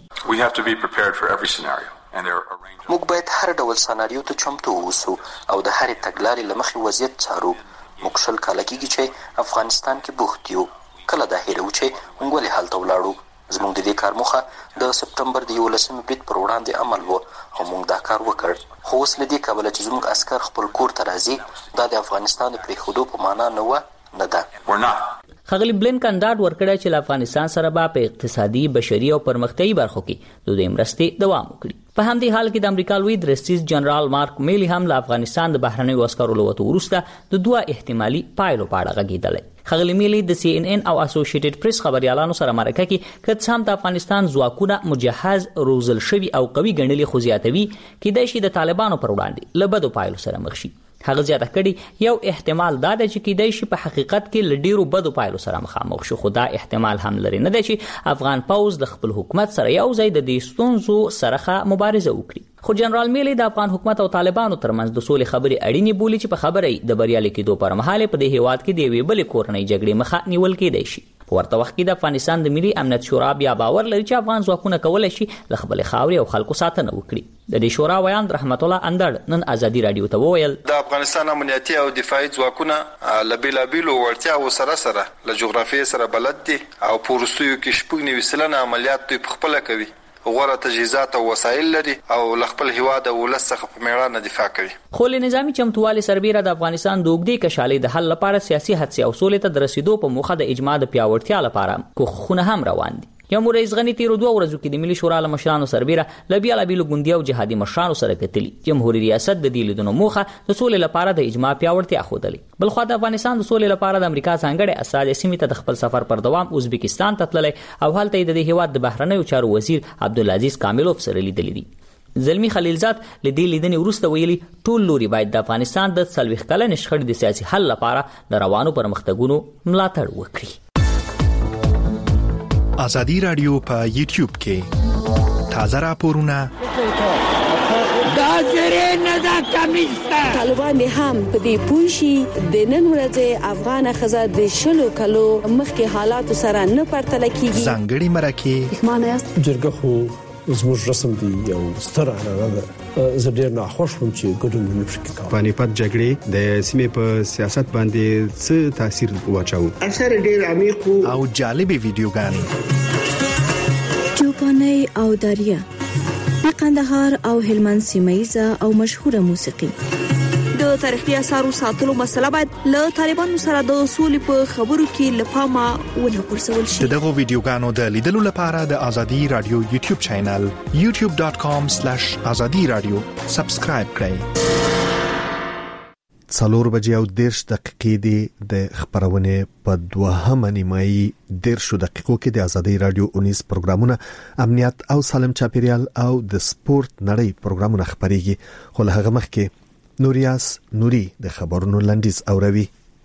موږ باید هر ډول سناریو ته چمتو اوسو او د هر تګلارې لمخې وضعیت څارو. موږ شل کاله کېږي چې افغانستان کې بوخت یو. کله دا هیرو چې موږ ولې هلته ولاړو. زموږ د دې کار موخه د سپټمبر د یولسمې برید پر وړاندې عمل و او موږ دا کار وکړ. خو اوس له دې کبله چې زموږ عسکر خپل کور ته راځي، دا د افغانستان د پریښودو په معنا نه و نه ده. ښاغلي بلینکن ډاډ ورکړی چې له افغانستان سره به په اقتصادي، بشري او پرمختیایي برخو کې د دوی مرستې دوام وکړي. په همدې حال کې د امریکا لوی درستیز جنرال مارک میلی هم له افغانستان د بهرنیو عسکرو له وتو وروسته د دوه احتمالي پایلو په اړه غږېدلی. ښاغلي میلی د سی ان ان او اسوسییټډ پریس خبريالانو سره مرکه کې کڅ هم د افغانستان ځواکونه مجهز، روزل شوي او قوي ګڼلي خو زیاتوي کېدای شي د طالبانو پر وړاندې له بدو پایلو سره مخ شي. هغه زیاته کړي یو احتمال دا دی چې کېدای شي په حقیقت کې له ډیرو بدو پایلو سره مخامخ شو، خو دا احتمال هم لري نه دی چې افغان پوځ د خپل حکومت سره یو ځای د دې ستونزو سره مبارزه وکړي. خو جنرال میلی د افغان حکومت او طالبانو ترمنځ د سولې خبرې اړینې بولي چې په خبرې د بریالي کېدو پر مهال په دې هیواد کې د یوې بلې کورنۍ جګړې مخه نیول کېدای شي. په ورته وخت کې د افغانستان د ملي امنیت شورا بیا باور لري چې افغان ځواکونه کولی شي له خپل خاورې او خلکو ساتنه وکړي. د دې شورا ویان رحمت الله اندړ نن ازادي رادیو ته وویل د افغانستان امنیتي او دفاعي ځواکونه له بیلابیلو وړتیاوو سره سره له جغرافیې سره بلد دي او په وروستیو کې شپږ نوي سلنه عملیات دوی په خپله کوي. غوره تجهیزات او وسایل لري او خپل هیواد او ولس څخه په میړانه دفاع کوي. خو له نظامی چمتووالي سربیره د افغانستان د اوږدې کشالۍ د حل لپاره سیاسي هڅې او سولې ته د رسیدو په موخه د اجماع د پیاوړتیا لپاره کوښښونه هم روان دي. جمهور رئیس غنی تیرو دوه ورځو کې د ملي شورا له مشرانو سربیره ل بیلابیلو ګوندي او جهادي مشرانو سره کتلي. جمهوریت ریاست د دې لیدنو موخه د سولې لپاره د اجماع پیاوړتیا ښودلې. بل خو د افغانستان د سولې لپاره د امریکا ځانګړي استازي سیمې ته د خپل سفر پر دوام ازبکستان ته تللی او هلته د دې هیواد د بهرنیو چارو وزیر عبدالعزیز کاملوف سره لیدلي دي. زلمی خلیلزاد له دې لیدنې وروسته ویلي ټول لوري باید د افغانستان د څلوېښت کلنې شخړې د سیاسي حل لپاره د روانو پرمختګونو ملاتړ وکړي. ازادي رادیو په یوټیوب کې تازه راپورونه، دا ناظرین دا کمیسته. طالبان هم په دې پوه شي د نن ورځې افغان ښځه د شلو کلو مخکې حالات سره نه پرتله کیږي. ځانګړي مرکه معنی است جرګه خو زموږ رسم دی یو ستر عنعنه ده. زه ډېر ناخوښ وم چې ګډون ونه شي کوي. پانیپت جګړې د سیمې په سیاست باندې څه تاثیر واچاو؟ اثر ډېر عمیق او جالبې ویډیوګانې چوپاني او داریا د قندهار او هلمند سیمایزه او مشهوره موسیقي. د تاریخي اثارو ساتلو مسله باید له طالبانو سره د اصول په خبرو کې لپاره ونه پرسول شي. دغه ویډیوګانو د لیدلو لپاره د ازادي رادیو یوټیوب چینل یوټیوب ډاټ کام سلیش ازادي رادیو سبسکرایب کړئ. څلور بجې او دیرش دقیقې دی د خبرونه په دوهمه نیمایي دیرشو دقیقو کې د ازادي رادیو انیس پروګرامونه امنیت او سالم چاپیریال او د سپورت نړۍ پروګرامونه خبريږي. خو له هغه مخکې نوریاس نوري د خبرونو لنډیز اوروي.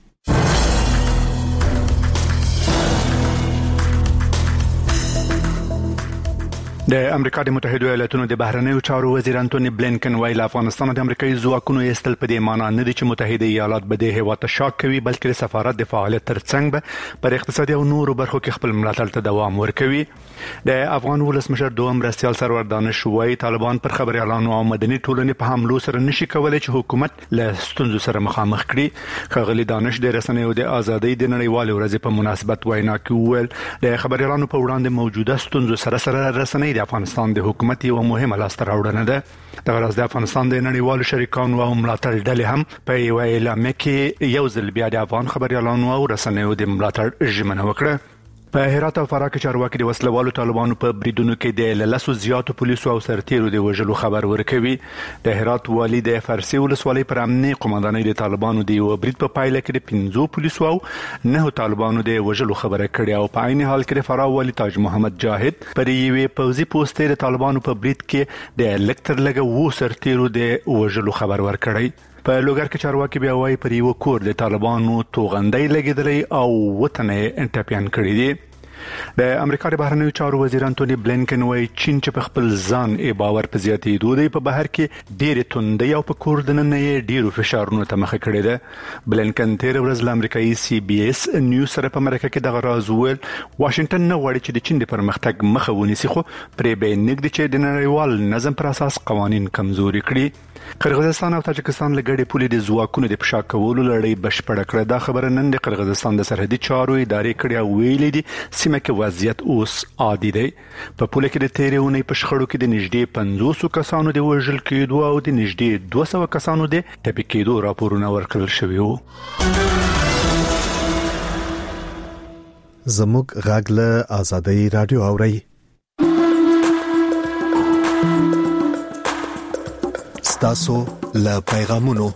د امریکا د متحده ایالاتونو د بهرنیو چارو وزیر انټونی بلینکن ویل افغانستان د امریکایي ځواکونو ایستل په دې معنی نه دي چې متحده ایالات به د هیواد شاک کوي، بلکې د سفارت د فعالیت ترڅنګ به پر اقتصادي او نورو برخو کې خپل ملاتړ ته دوام ورکوي. د افغان ولسمشر دوهم مرستیال سرور دانش وایي طالبان پر خبريالانو او مدني ټولنې په حملو سره نشي کولای چې حکومت له ستونزو سره مخامخ کړي. خغلی دانش د رسنیو د ازادۍ د نړیوال ورځې په مناسبت وینا کوي د خبريالانو په وړاندې موجوده ستونزو سره سره رسنۍ د افغانستان د حکومت یو مهمه لاسته راوړنه ده. د غرض د افغانستان د نړیوالو شریکانو او ملاتړ ډلې هم په یو اعلامیه کې یو ځل بیا د افغان خبريالانو او رسنیو د ملاتړ ژمنه وکړه. په هرات او فراه کې چارواکي د وسلوالو طالبانو په بریدونو کې د لسو زیاتو پولیسو او سرتیرو د وژلو خبر ورکوي. د هرات والی د فرسي ولسوالۍ پر امني قوماندانۍ د طالبانو د یو برید په پایله کې د پنځو پولیسو او نه طالبانو د وژلو خبره کړې او په عین حال کې د فراه والی تاج محمد جاهد پر یوې پوځي پوسټ د طالبانو په برید کې د الکتر لګه وو سرتیرو د وژلو خبر ورکړی. په لوګر کې چارواکي بیا وايي پر یو کور د طالبانو توغندۍ لګیدلې او وطن انټاپیان کړی دي. د امریکا د بهرنیو چارو وزیر انټونی بلینکن وايي چین چې په خپل ځان ای باور په زیاتېدو دی په بهر کې ډېر توندۍ او په کور د نن یې ډېرو فشارونو ته مخه کړې ده. بلینکن تیر ورځ له امریکایي سی بي اس نیوز سره په مرکه کې دغه راز ویل واشنگټن نه غواړي چې د چین د پرمختګ مخه ونیسي، خو پرې به نږدې چې د نړیوال نظم پر اساس قوانین کمزوري کړي. قرغیزستان او تاجکستان لګړې پولې د ځواکونو د فشار کولو لړۍ بشپړه کړه. دا خبره نن د قرغیزستان د سرحدي چارو ادارې کړې او ویلې دي سیمه کې وضعیت اوس عادي دی. په پوله کې د تیرې اونۍ په شخړو کې د نږدې پنځوس کسانو د وژل کېدو او د نږدې دوه سوه کسانو د ټپي کېدو راپورونه ورکړل شوي وو. زموږ غږ له ازادۍ رادیو اوري. تاسو له پیغامونو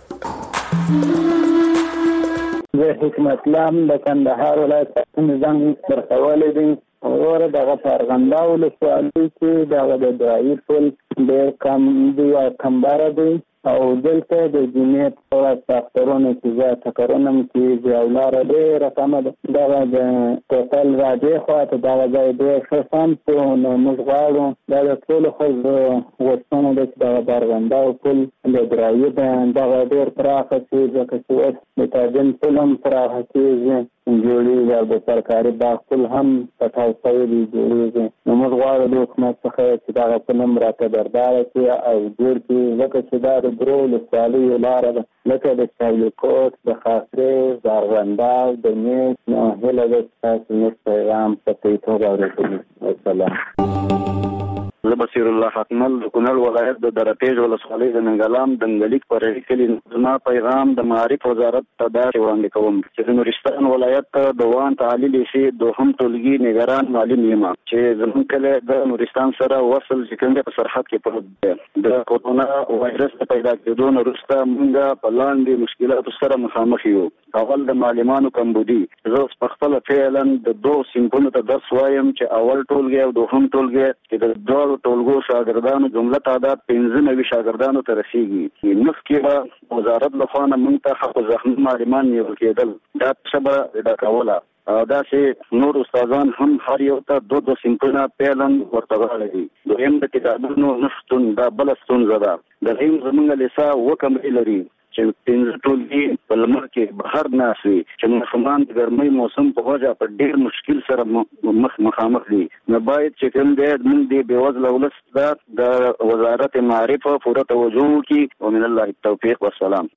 زه حکمت لام د کندهار ولایت نظام برخواله دي اور دغه پرغندا ولسوالۍ کې دغه د دعایي پل ډېر کم دی او کمباره دی او دلته د جنیت او ساخترونو کې زه تکرونم کې ځاولار ډېر کمه ده. دغه د ټوټل راځي خو ته دغه ځای ډېر ښه سم په نو موږ غواړو دا د ټول خلکو غوښتنه ده چې دغه پرغندا پل د دعایي دغه ډېر پراخه شي ځکه چې اوس د تاجن پل هم پراخه کېږي جوړېږي او د سرکاري باغ پل هم پټاو شوی دی جوړېږي. نو موږ غواړو د حکومت څخه چې دغه پل هم راته برداره کړي او جوړ کړي ځکه چې دا د درو ولسوالیو لاره ده لکه د چاولیکوټ د خاصرې د ارغنداو د نیش. نو هیله ده چې تاسو زموږ پیغام په صحیح توګه اورېدلي. والسلام. زه بصیر الله حکمل د کونړ ولایت د درپېژ ولسوالۍ د ننګلام دنګلیک پر کلي زما پیغام د معارف وزارت ته دا وړاندې کوم چې د نورستان ولایت د وان تعلیل شي دوهم ټولګي نگران معلم یم چې زمون کله د نورستان سره وصل څنګه په سرحد کې پروت دی. د کورونا وایرس پیدا کېدو نه وروسته موږ په لاندې مشکلاتو سره مخامخ یو. اول د معلمانو کمبودي. زه په خپل فعلا د دوه سیمونو ته درس وایم چې اول ټولګي او دوهم ټولګي چې د دوه ټولګو شاګردانو جمله تعداد پنځه نوي شاګردانو ته رسیږي. مخکې به وزارت له خوا نه موږ ته حق زخمي معلمان نیول کېدل. دا څه به دا کوله دا چې نور استادان هم هر یو ته دو دو سیمپلونه پیلن ورته غواړي. دویم د کتابونو نشټون دا بل ستونزه ده. د هیم زمونږ لیسا وکم لري چې پنځه ټولګي په لمر کې بهر ناسي چې ماشومان د ګرمۍ موسم په وجه په ډېر مشکل سره مخ مخامخ دي. نو باید چې کوم دې موږ د بېوزله ولس د وزارت معارف پوره توجه وکړي. ومن الله التوفیق والسلام.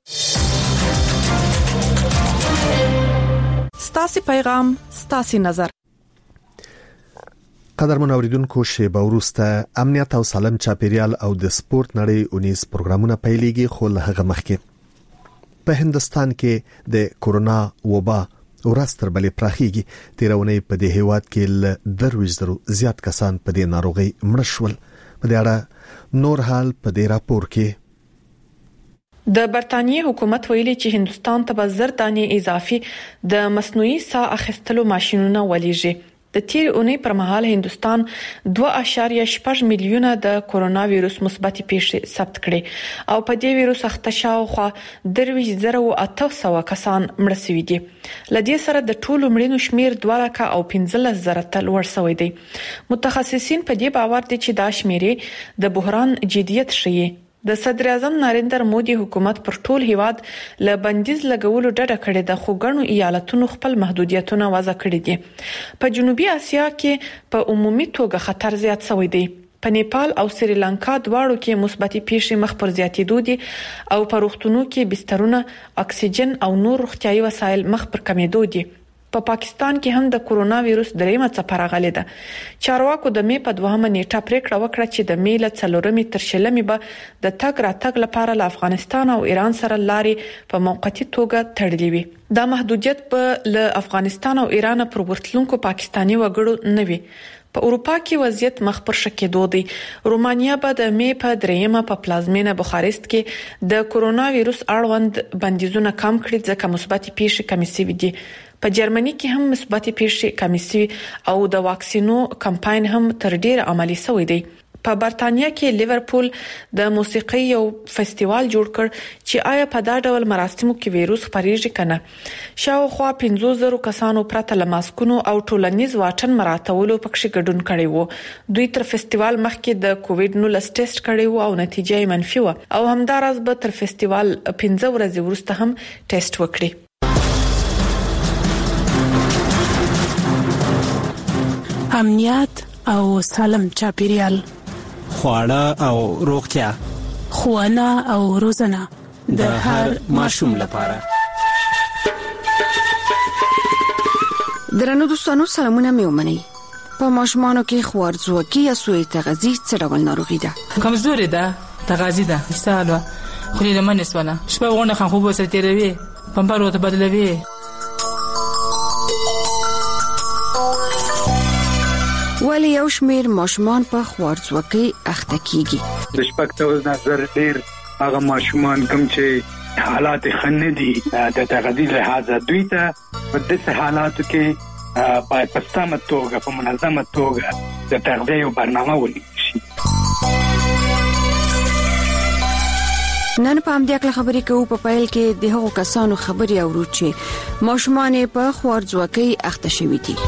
ستاسو پیغام ستاسو نظر. قدرمن اوریدونکو شیبه وروسته امنیت او سالم چاپیریال او د سپورت نړۍ اونیز پروګرامونه پیلېږي، خو له هغه مخکې په هندستان کې د کورونا وبا ورځ تر بلې پراخیږي. تیرونې په دې هیواد کې ل درویش زرو زیات کسان په دې ناروغي مړ شول. په دې اړه نور حال په دې راپور کې. د برتانیې حکومت ویلي چې هندستان ته به زر دانې اضافي د مصنوعي ساه اخیستلو ماشينونه ولېږي. د تیر اونۍ پر مهال هندستان دوه اعشاریه شپږ میلیونه د کورونا وایرس مثبتې پیښې ثبت کړې او په دې وایرس اخته شاوخوا درویش زره او اته سوه کسان مړ شوي دي. لدې سره د ټولو مړینو شمیر دوه لکه او پنځلس زره ته لوړ شوی دی. متخصصین په دې باور دي چې دا شمیرې د بحران جدیت ښيي. د صدر اعظم نریندر مودي حکومت پر ټول هیواد له بندیز لګولو ډډه کړې ده، خو ګڼو ایالتونو خپل محدودیتونه وضع کړي دي. په جنوبي اسیا کې په عمومي توګه خطر زیات شوی دی. په نیپال او سریلانکا دواړو کې مثبتې پیښې مخ پر زیاتېدو دي او په روغتونونو کې بسترونه، اکسیجن او نور روغتیايي وسایل مخ پر کمېدو دي. په پا پاکستان کې هم د کورونا وایرس دریمه څپه راغلې ده. چارواکو د می په دوهمه نیټه پریکړه وکړه چې د می له څلورمې تر شلمې به د تګ راتګ لپاره له افغانستان او ایران سره لارې په موقتی توګه تړلې وي. دا محدودیت به له افغانستان او ایران پر ورتلونکو پاکستانی وګړو نه وي. په اروپا کې وضعیت مخ پر شکېدو دی. رومانیا به د می په دریمه په پلازمینه بخارست کې د کورونا وایرس اړوند بندیزونه کم کړي ځکه مثبتې پیښې کمې شوې دي. په جرمني کې هم مثبتې پیښې کمې شوې او د واکسینو کمپاین هم تر ډیره عملی شوی دی. په برتانیا کې لیورپول د موسیقي یو فستیوال جوړ کړ چې آیا په دا ډول مراسمو کې وایرس خپریږي کنه. شاوخوا پنځوس زره کسانو پرته له ماسکونو او ټولنیز واټن مراتولو پکې ګډون کړي وو. دوی تر فستیوال مخکې د کووډ نولس ټیسټ کړي وو او نتیجه یې منفي وه او همدارس به تر فستیوال پنځه ورځې وروسته هم ټیسټ وکړي. امنیت او سالم چاپیریال، خواړه او روغتیا، ښوونه او روزنه د هر ماشوم لپاره. درنو دوستانو سلامونه مې ومنئ. په ماشومانو کې خوارځواکي یا سوء تغذیه څه ډول ناروغي ده؟ کمزوري ده، تغذیه ده، مثال خوري له منس ولا شپه غونه خان خوب وسه تیروي، پمپر وته بدلوي. ولی یو شمیر ماشومان په خوارځواکۍ اخته کیږي. د شپږ نظر ډیر هغه ماشومان کوم چې حالات خنه دي د تغذیه لحاظه دوی ته په داسې حالاتو کې په پستامه توګه په منظمه توګه د تغذیه برنامه ونیول شي. نن په همدې اړه خبرې کوو. په پایل کې د هغو کسانو خبرې اورو چې ماشومان په خوارځواکۍ اخته شوي دي.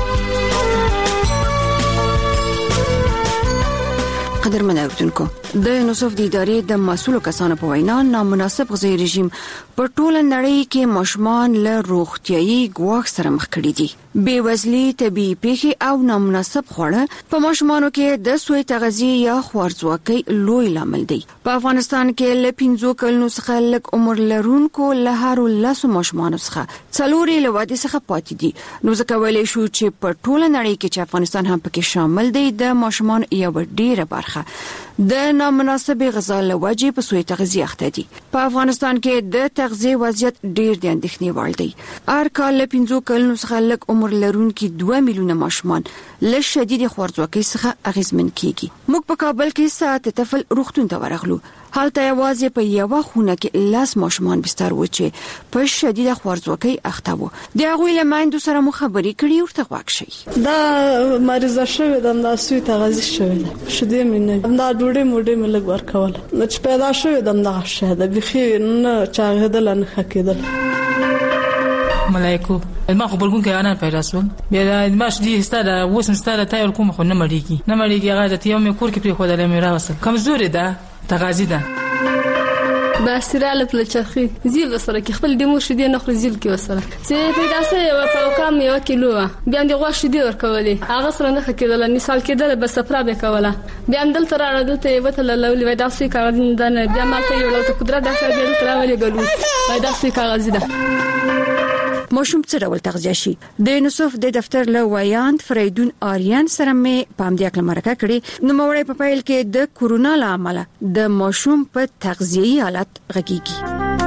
قدرمن اوریدونکو، د نوسف د ادارې د مسؤلو کسانو په وینا نامناسب غذایی رژیم په ټوله نړۍ کې ماشومان له روغتیايي ګواښ سره مخ کړي دي. بې وزلي، طبيعي پیښې او نامناسب خواړه په ماشومانو کې د سوء تغذیه یا خوارځواکۍ لوی لامل دي. په افغانستان کې له پنځو کلونو څخه لږ عمر لرونکو له هرو لسو ماشومانو څخه څلور له وادي څخه پاتې دي. نو ځکه ویلې شو چې په ټوله نړۍ کې چې افغانستان هم پکې شامل دی د ماشومان یو ډیره برخه د نامناسب غذا له وجې په سوء تغذیه اخته دي. په افغانستان کې د تغذیه وضعیت ډیر د اندېښنې وړ دی. هر کال له پنځو کلونو څخه لږ عمر لرونکي دوه میلیونه ماشومان له شدید خوارځواکۍ څخه اغېزمن کیږي. موږ په کابل کې ساعت طفل روغتون ته ورغلو. هلته یوازې په یو خونه کې لاس ماشومان بستر و چې په شدید خوارځواکۍ اخته وو. د هغوی له میندو سره مو خبرې کړې، ورته غوږ شئ. دا مریضه شوې ده، دا سوء تغذیه شوې ده، شیدې مې نه دا ډوډۍ موډۍ مې لږ ورکوله. نو چې پیدا شوې ده دا شه ده بخي نه چاغېدل نه خکېدل. ملایکو ما خو بلګون کې انا پیدا سول بیا ما شدي ستاره وسم ستاره تایل کوم خو نه مړیږي نه مړیږي هغه ته یو مې کور کې پری خو دلې مې راوصل کمزوري ده تغازی ده باسراله پلچخي زیل سره کې خپل د مور شدي نه خو زیل کې وسره چې پیدا سه په کم یو کیلو بیا د غوا شدي ورکولې هغه سره نه کېدل نه سال کېدل بس سفر به کوله بیا دل تر راځو ته وته لولې ودا سې کاغذ نه بیا ماته یو له قدرت د خیر دل تر ولې ګلو ودا سې کاغذ ده ماشوم څه ډول تغذیه شي د نصف د دفتر له ویاند فریدون آریان سره مې پام دی کله مرکه کړي نو موري په پیل کې د کورونا لامل د ماشوم په تغذیهي حالت غږیږي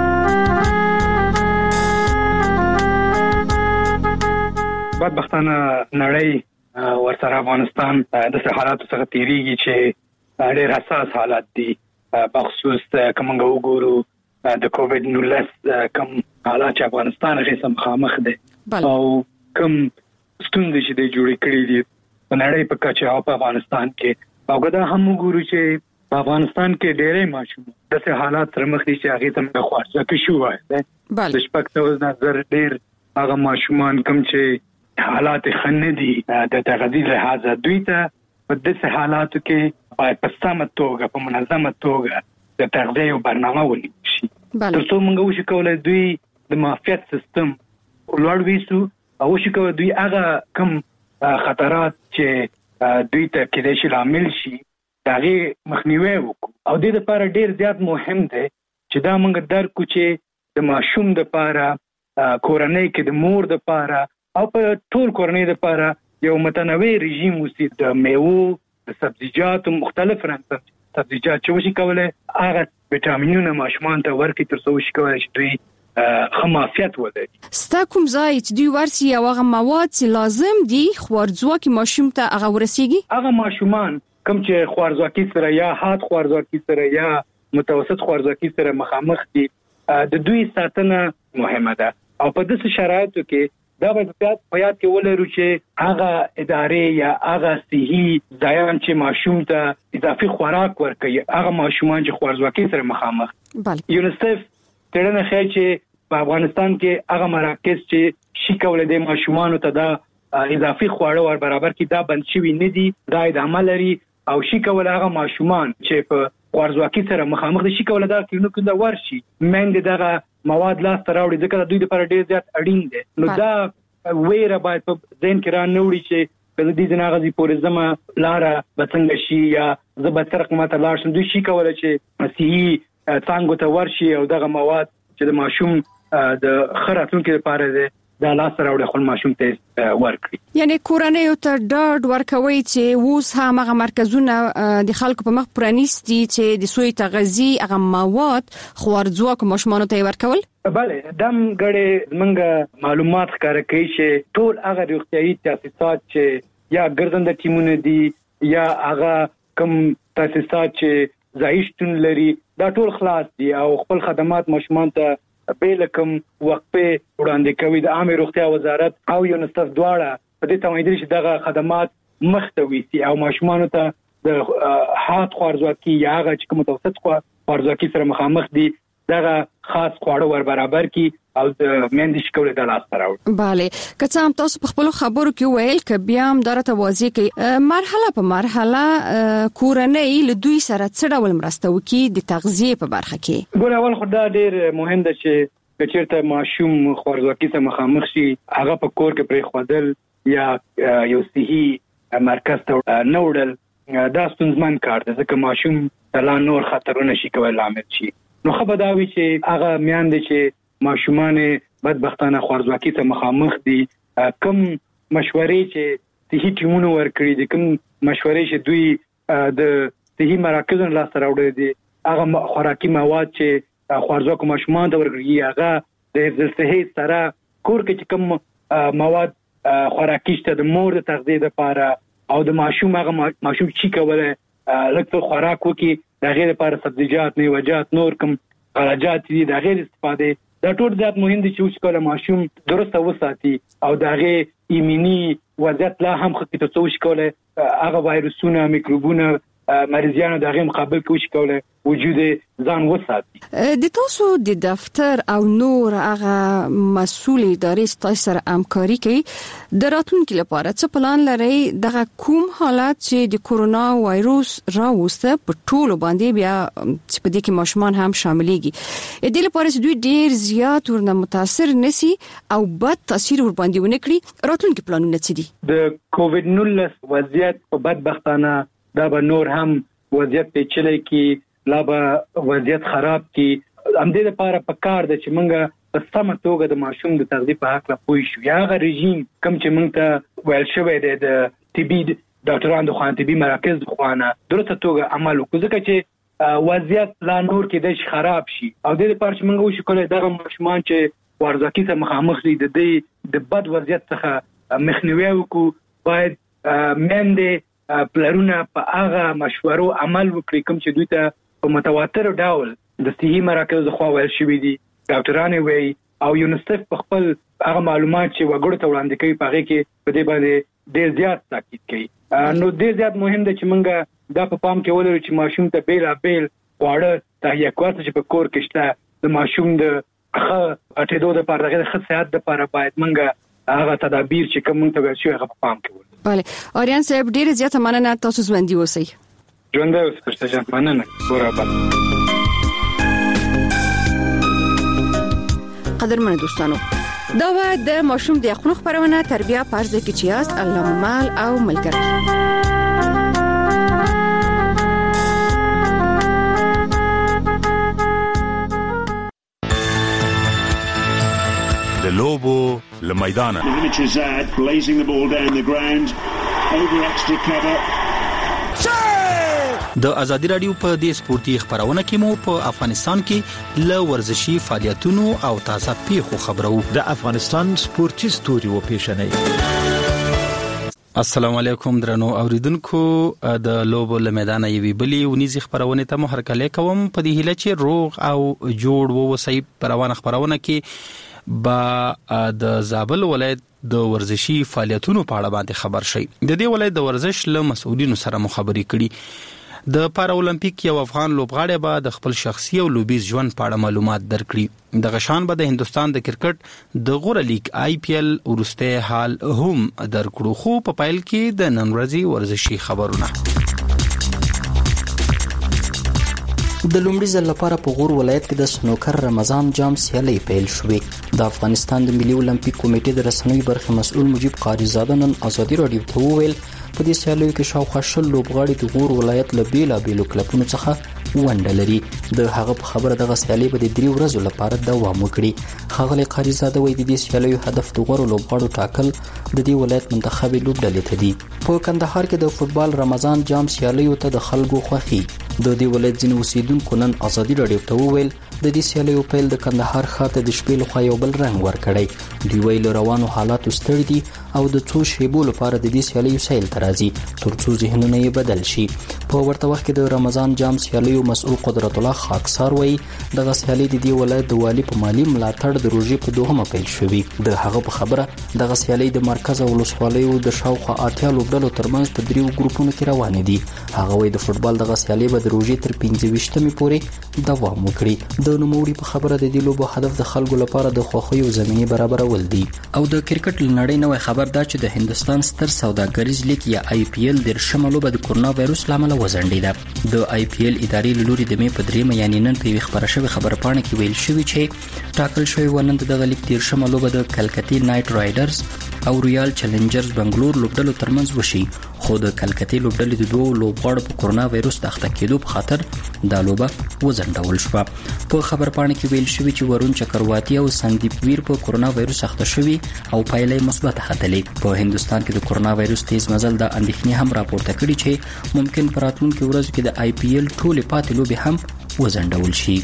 بدبختانه نړۍ ورسره افغانستان د حالاتو څخه تیریږي چې ډېر حساس حالات دي بخصوص کومنګ وګورو د کووډ نولس کم حالات چې افغانستان غي سم مخامخ دي او کم ستوندې چې د جوړې کړې دي په نړۍ په کچه او په افغانستان کې او دا هم وګورو چې په افغانستان کې ډېرې ماشوم د څه حالات سره مخ دي چې هغه تم د خواړه کې شو وای د شپږ نظر ډېر هغه ماشومان کم چې حالات خنه دي د تغذیه لحاظه دوی ته په دې حالاتو کې په سمه توګه په منظمه توګه د تغذیه او برنامه ونیول شي ترڅو موږ وشو کولای دوی د معافیت سیستم لوړ ویسو او وشو کولای دوی هغه کم خطرات چې دوی ته کېدای شي عامل شي دغه مخنیوي وکړو او د دې لپاره ډیر زیات مهم دی چې دا موږ درکو چې د ماشوم د لپاره کورنۍ کې د مور د لپاره او په ټول کورنۍ د لپاره یو متنوع رژیم وسی د میوه د سبزیجاتو مختلف رنګ سبزیجات چې وشي کولای هغه وټامینونه ماشومان ته ورکړي ترڅو وشي کولای شي دوی خمافیت ولري. ستا کوم ځای چې دوی ورسي او هغه مواد چې لازم دي خوارځواکي ماشوم ته هغه ورسیږي؟ هغه ماشومان کوم چې خوارځواکي سره یا حاد خوارځواکي سره یا متوسط خوارځواکي سره مخامخ دي د دوی ساتنه مهمه ده او په داسې شرایطو کې دا باید په یاد کې ولرو چې هغه ادارې یا هغه صحي ځایان چې ماشوم ته اضافي خوراک ورکوي هغه ماشومان چې خوارځواکي سره مخامخ بله یونیسف ترنه خیر چې په افغانستان کې هغه مراکز چې شي کولای د ماشومانو ته دا اضافي خواړه ور برابر کې دا بند شوی نه دي دا ادامه لري او شي کولای هغه ماشومان چې په خوارځواکي سره مخامخ دي شي کولای دا کینو کنده ورشي مند دغه مواد لاس تراوړي ځکه دوی لپاره ډیر زیات اړین دي نو دا ویره باید په ذهن کې را نوړي چې په دې ځناغزي پورزما لاره بڅنګ شي یا زبترق ماته لار شم دوی شي کولای چې صحي څنګه ته ورشي او دغه مواد چې د ماشوم د خراتونکو لپاره ده دا لاس راوړي خپل ماشوم ته ورکړي یعنی کورنۍ ته ډاډ ورکوي چې اوس هم هغه مرکزونه د خلکو په مخ پرانیستي چې د سوی تغذیه هغه مواد خوارځواکو ماشومانو ته ورکول بله دم غړي منګه معلومات ښکاره کوي چې ټول هغه روغتيایي تاسیسات چې یا ګرځنده ټیمونه دي یا هغه کوم تاسیسات چې ځایشتون لري دا ټول خلاص دي او خپل خدمات ماشومان ته بیلکم وقفه وړاندې کوي د عامه روغتیا وزارت او یونیسف دواړه په دې توانیدل چې دغه خدمات مختوي سي او ماشومان ته د حاد خوارځواکي یا هغه چې متوسط خوارځواکي سره مخامخ دي دغه خاص خواړه ور برابر کی او د مندش کول د لاس تراوړ. bale که څه هم تاسو په خپل خبرو کې ویل ک بیا هم درته واضح کې مرحله په مرحله کورنۍ له دوی سره څه ډول مرسته وکي د تغذیه په برخه کې. ګور اول خو دا ډیر مهم ده چې کچېرته ماشوم خوارځواکي سره مخامخ شي هغه په کور کې پرې خودل یا یو صحي مرکز ته نه وړل دا ستونزمن کار ده ځکه ماشوم تلا نور خطرونه شي کولای لامل شي. نو خبرداوي چې هغه میاندې چې ماشومان بدبختانه خوارځواکي ته مخامخ دي کوم مشورې چې صحي ټیمونه ورکړي دي کوم مشورې چې دوی د صحي مراکزونو لاس راوړي دي هغه خوراکي مواد چې خوارځواکو ماشومان ته ورکړي هغه د حفظ صحي سره کور کې کوم مواد خوراکي شته د مور د تغذیه لپاره او د ماشوم هغه ماشوم چې کوله لکه خوراک وکي د غیر لپاره سبزیجات میوه‌جات نور کوم خراجات دي د غیر استفاده دا ټول ځات مهم دي چې وشکله ماشوم درسته وساتي او د غیر ایمني وضعیت لا هم خطي ته وشکله هغه وایرسونه میکروبونه مریضانو د هغه مقابل کې وشي کوله وجود ځان وساتي. د تاسو د دفتر او نور هغه مسؤل ادارې ستاسو سره همکاري کوي د راتلونکي لپاره څه پلان لري دغه کوم حالات چې د کورونا وایروس راوسته په ټولو باندې بیا چې په دې کې ماشومان هم شاملېږي د دې لپاره چې دوی ډیر زیات ورنه متاثر نشي او بد تاثیر ور باندې ونه کړي راتلونکي پلانونه څه دي؟ د کووډ نولس وضعیت په بدبختانه دا به نور هم وضعیت پیچلې کې لا به وضعیت خراب کی. همدې لپاره په کار د چې موږ په سمه توګه د ماشوم د تغذیه په حق لا پوه شو. یا غو رژیم کوم چې موږ ته ویل شوی دی د طبي ډاکټرانو د خوان طبي مراکز د خوانه درته توګه عمل وکړو ځکه چې وضعیت لا نور کې د خراب شي او د لپاره چې موږ وشو کولای دغه ماشومان چې ورزکي ته مخامخ دي د دې د بد وضعیت څخه مخنیوي وکړو. باید مېندې پلرونه په هغه مشورو عمل وکړي کوم چې دوی ته په متواتر ډول د صحي مراکز د خوا ویل شوی دي. ډاکټرانو وی او یونیسف په خپل هغه معلومات چې وګړو ته وړاندې کوي په هغه کې په دې باندې ډېر زیات تاکید کوي. نو ډېر زیات مهم دی چې موږ دا په پام کې ولرو چې ماشوم ته بیل بیل خواړه تهیه کړو چې په کور کې شته د ماشوم د ښه اټېدو لپاره د ښه صحت لپاره باید موږ هغه تدابیر چې کوم ته ویل شوی هغه په پام کې ولرو. بله آریان صاحب ډېر زیات مننه تاسو ژوندۍ اوسئ. ژوندۍ اوسئ پرشتجان مننه برابر. قدرمن دوستانو دا و د ماشوم د خپل خبرونه تربیه پرځ کې چیاست الله مال او ملګری. د لوبو لمیدانه blazing the ball down the ground over extra cover. د ازادي رادیو په دې سپورتي خبرونه کې مو په افغانستان کې ل ورزشي فعالیتونو او تازه پیښو خبرو. د افغانستان سپورتي ستوري و پیښنې. السلام علیکم درنو اوریدونکو د لوبو لمیدانه یوي بلی ونیزي خبرونه ته مو هرکله کوم په دې هله چې روغ او جوړ ووسی پروانه خبرونه کې با د زابل ولایت د ورزشي فعالیتونو په اړه باندې خبر شي. د دې ولایت د ورزش له مسؤلینو سره مخابري کړي. د پارا اولمپیک یو افغان لوبغاړی به د خپل شخصي او لوبیز ژوند په اړه معلومات درکړي. د غشان به د هندستان د کرکټ د غوره لیگ آی پی ایل ورسته حال هم درکړو. خو په پایل کې د نن ورځې ورزشي خبرونه. د لومړي ځل لپاره په غور ولایت کې د سنوکر رمضان جام سیالي پیل شوې. د افغانستان د ملي اولمپیک کمیټې د رسنوي برخې مسؤل مجيب قاری زاده نن ازادي رادیو ته وویل په دې سیالیو کې شاوخوا شل لوبغاړي د غور ولایت له بیلابیلو کلبونو څخه ونډه لري. د هغه په خبره دغه سیالي به د درې ورځو لپاره دوام وکړي. ښاغلی قاری زاده وایي د دې سیالیو هدف د غوره لوبغاړو ټاکل د دې ولایت منتخبي لوبډلې ته دي. په کندهار کې د فوتبال رمضان جام سیالیو ته د خلکو خوښي. د دې ولایت ځینې اوسیدونکو نن ازادي رادیو ته وویل د دې سیالیو پیل د کندهار ښار ته د شپې لخوا یو بل رنګ ورکړی. دوی ویل روانو حالاتو ستړي دي او د څو شیبو لپاره د دې سیالیو سیل ته راځي ترڅو ذهنونه یې بدل شي. په ورته وخت کې د رمضان جام سیالیو مسؤل قدرت الله خاکسار وایي دغه سیالي د دې ولایت د والي په مالی ملاتړ د روژې په دوهمه پیل شوې. د هغه په خبره دغه سیالي د مرکز او ولسوالیو د شاوخوا اتیا لوبډلو ترمنځ په دریو ګروپونو کې روانې دي. هغه وایي د فوتبال دغه سیالي به د روژې تر پنځه ویشتمې پورې دوام وکړي. د نوموړي په خبره د دې لوبو هدف د خلکو لپاره د خوښۍ او زمینې برابرول دي. او د کرکټ لنړۍ نوې خبر دا چې د هندستان ستر سوداګریز لیگ یا آی پی ایل د شمالو به د کورونا وایروس لامل وزنډیده. د آی پی ایل ادارې له لوري د مې په دریمه یعنی نن په خبره شوی خبر پاڼه کې ویل شوی چې ټاکل شوی ونن دغه لیگ د شمالو به د کلکتې نایټ رایډرز او رویال چیلنجرز بنگلور لوبډلو ترمنځ وشي. خو د کلکتې لوبډلې د دوه لوبغاړو په کورونا وایروس د اخته کېدو په خاطر دا لوبه وزنډول شوه. په خبر پاڼه کې ویل شوی چې ورون چکرواتی او سندیپ ویر په کورونا وایروس اخته شوي او پایلې مثبت ختلې. په هندستان کې د کورونا وایروس تیز مزل د اندېښنې هم راپورته کړي چې ممکن په راتلونکي ورځو کې د آی پی ایل ټولې پاتې لوبې هم وزنډول شي.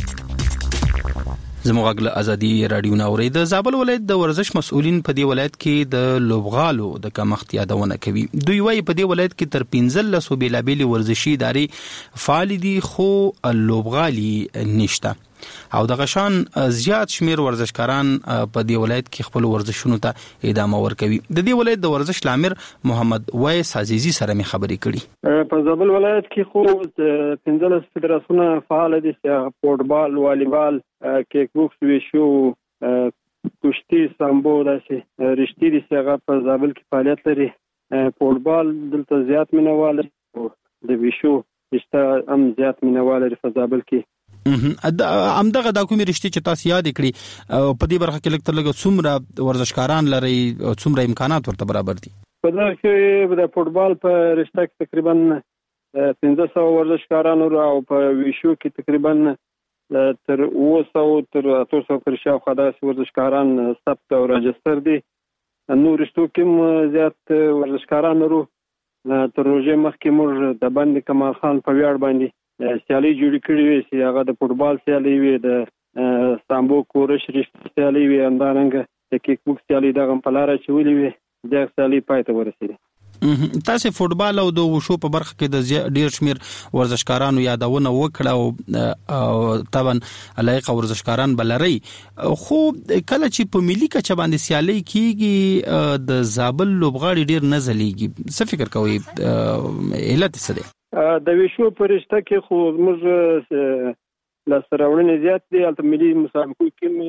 زموږ غږ ازادي رادیو ناوړي. د زابل ولایت د ورزش مسؤلین په دې ولایت کې د لوبغالو د کمښت یادونه کوي. دوی وايي په دې ولایت کې تر پنځه لسو بیلابېلې ورزشي ادارې فعال دي خو لوبغالي نشته. او د غشان زیات شمیر ورزشکاران په دې ولایت کې خپل ورزشونو ته ادامه ورکوي. د دې ولایت د ورزش لامر محمد وایس عزیزی سره می خبرې کړي. په زابل ولایت کې خو پنځلس فدراسیونه فعال دي، فوټبال، والیبال، کیک بوکس، ویشو، کشتی، سامبو، داسې رشتي دي چې هغه په زابل کې فعالیت لري. فوټبال دلته زیات مینوال لري، د ویشو رشته هم زیات مینوال لري په زابل کې. همدغه د کومې رشتې چې تاسو یاد کړي په دې برخه کې لکه تر لږه څومره ورزشکاران لري، څومره امکانات ورته برابر دي؟ په دغه کې د فوټبال په رشته کې تقریبا پنځه سوه ورزشکاران او په ویشو کې تقریبا تر اوه سوه تر اتو سوه پر شاوخوا داسې ورزشکاران ثبت او راجستر دي. نور رشتو کې زیات ورزشکاران لرو. تر روژې مخکې موږ د بند کمال خان په ویاړ باندې سیالۍ جوړې کړې وې چې هغه د فوټبال سیالۍ وې، د سامبو کورش رشتې سیالۍ وې، همدارنګه د کیک بوکس سیالۍ دغه په لاره اچولې وې. دغه سیالۍ پای ته ورسېدې. تاسو فوټبال او د وشو په برخه کې د ډیر شمیر ورزشکارانو یادونه وکړه او طبعا لایق ورزشکاران بلري، خو کله چې په ملي کچه باندې سیالي کیږي د زابل لوبغاړي ډیر نه ځلیږي. څه فکر کوئ علت څه دی؟ د وشو پرشته کې خو موږ لاسراوړنې زیات دي، البته ملي مسابقو